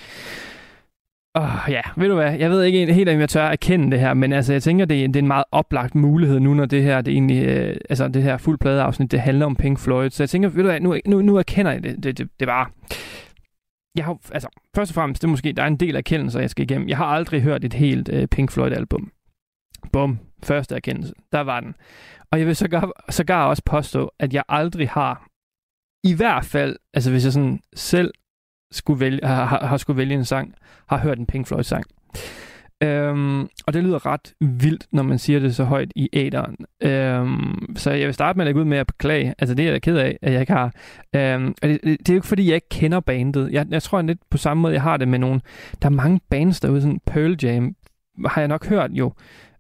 Ja, ved du hvad, jeg ved ikke helt, om jeg tør erkende det her, men altså, jeg tænker, det er en meget oplagt mulighed nu, når det her, det egentlig, det her Fuld Plade-afsnit, det handler om Pink Floyd. Så jeg tænker, ved du hvad, nu erkender jeg det. Det var... Jeg har, altså, først og fremmest, det er måske, der er en del erkendelser, jeg skal igennem. Jeg har aldrig hørt et helt Pink Floyd-album. Bum, første erkendelse. Der var den. Og jeg vil sågar også påstå, at jeg aldrig har, i hvert fald, altså hvis jeg sådan selv skulle vælge, har skulle vælge en sang, har hørt en Pink Floyd-sang. Og det lyder ret vildt, når man siger det så højt i æteren. Så jeg vil starte med at lægge ud med at beklage. Altså det er jeg ked af, at jeg ikke har. Og det er jo ikke fordi, jeg ikke kender bandet. Jeg tror lidt på samme måde, jeg har det med nogle... Der er mange bands derude, sådan Pearl Jam, har jeg nok hørt jo.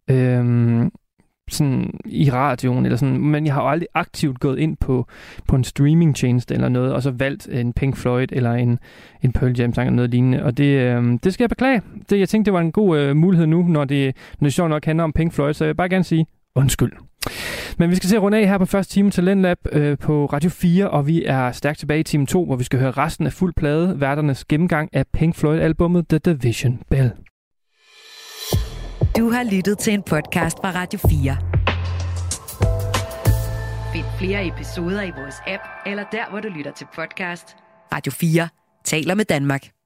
Sådan i radioen eller sådan, men jeg har jo aldrig aktivt gået ind på en streamingtjeneste eller noget, og så valgt en Pink Floyd eller en Pearl Jam sang eller noget lignende, og det skal jeg beklage. Jeg tænkte, det var en god mulighed nu, når det sjovt nok handler om Pink Floyd, så jeg vil bare gerne sige undskyld. Men vi skal se rundt af her på første time Talentlab på Radio 4, og vi er stærkt tilbage i time 2, hvor vi skal høre resten af fuld plade, værternes gennemgang af Pink Floyd-albummet The Division Bell. Du har lyttet til en podcast fra Radio 4. Find flere episoder i vores app, eller der, hvor du lytter til podcast. Radio 4 taler med Danmark.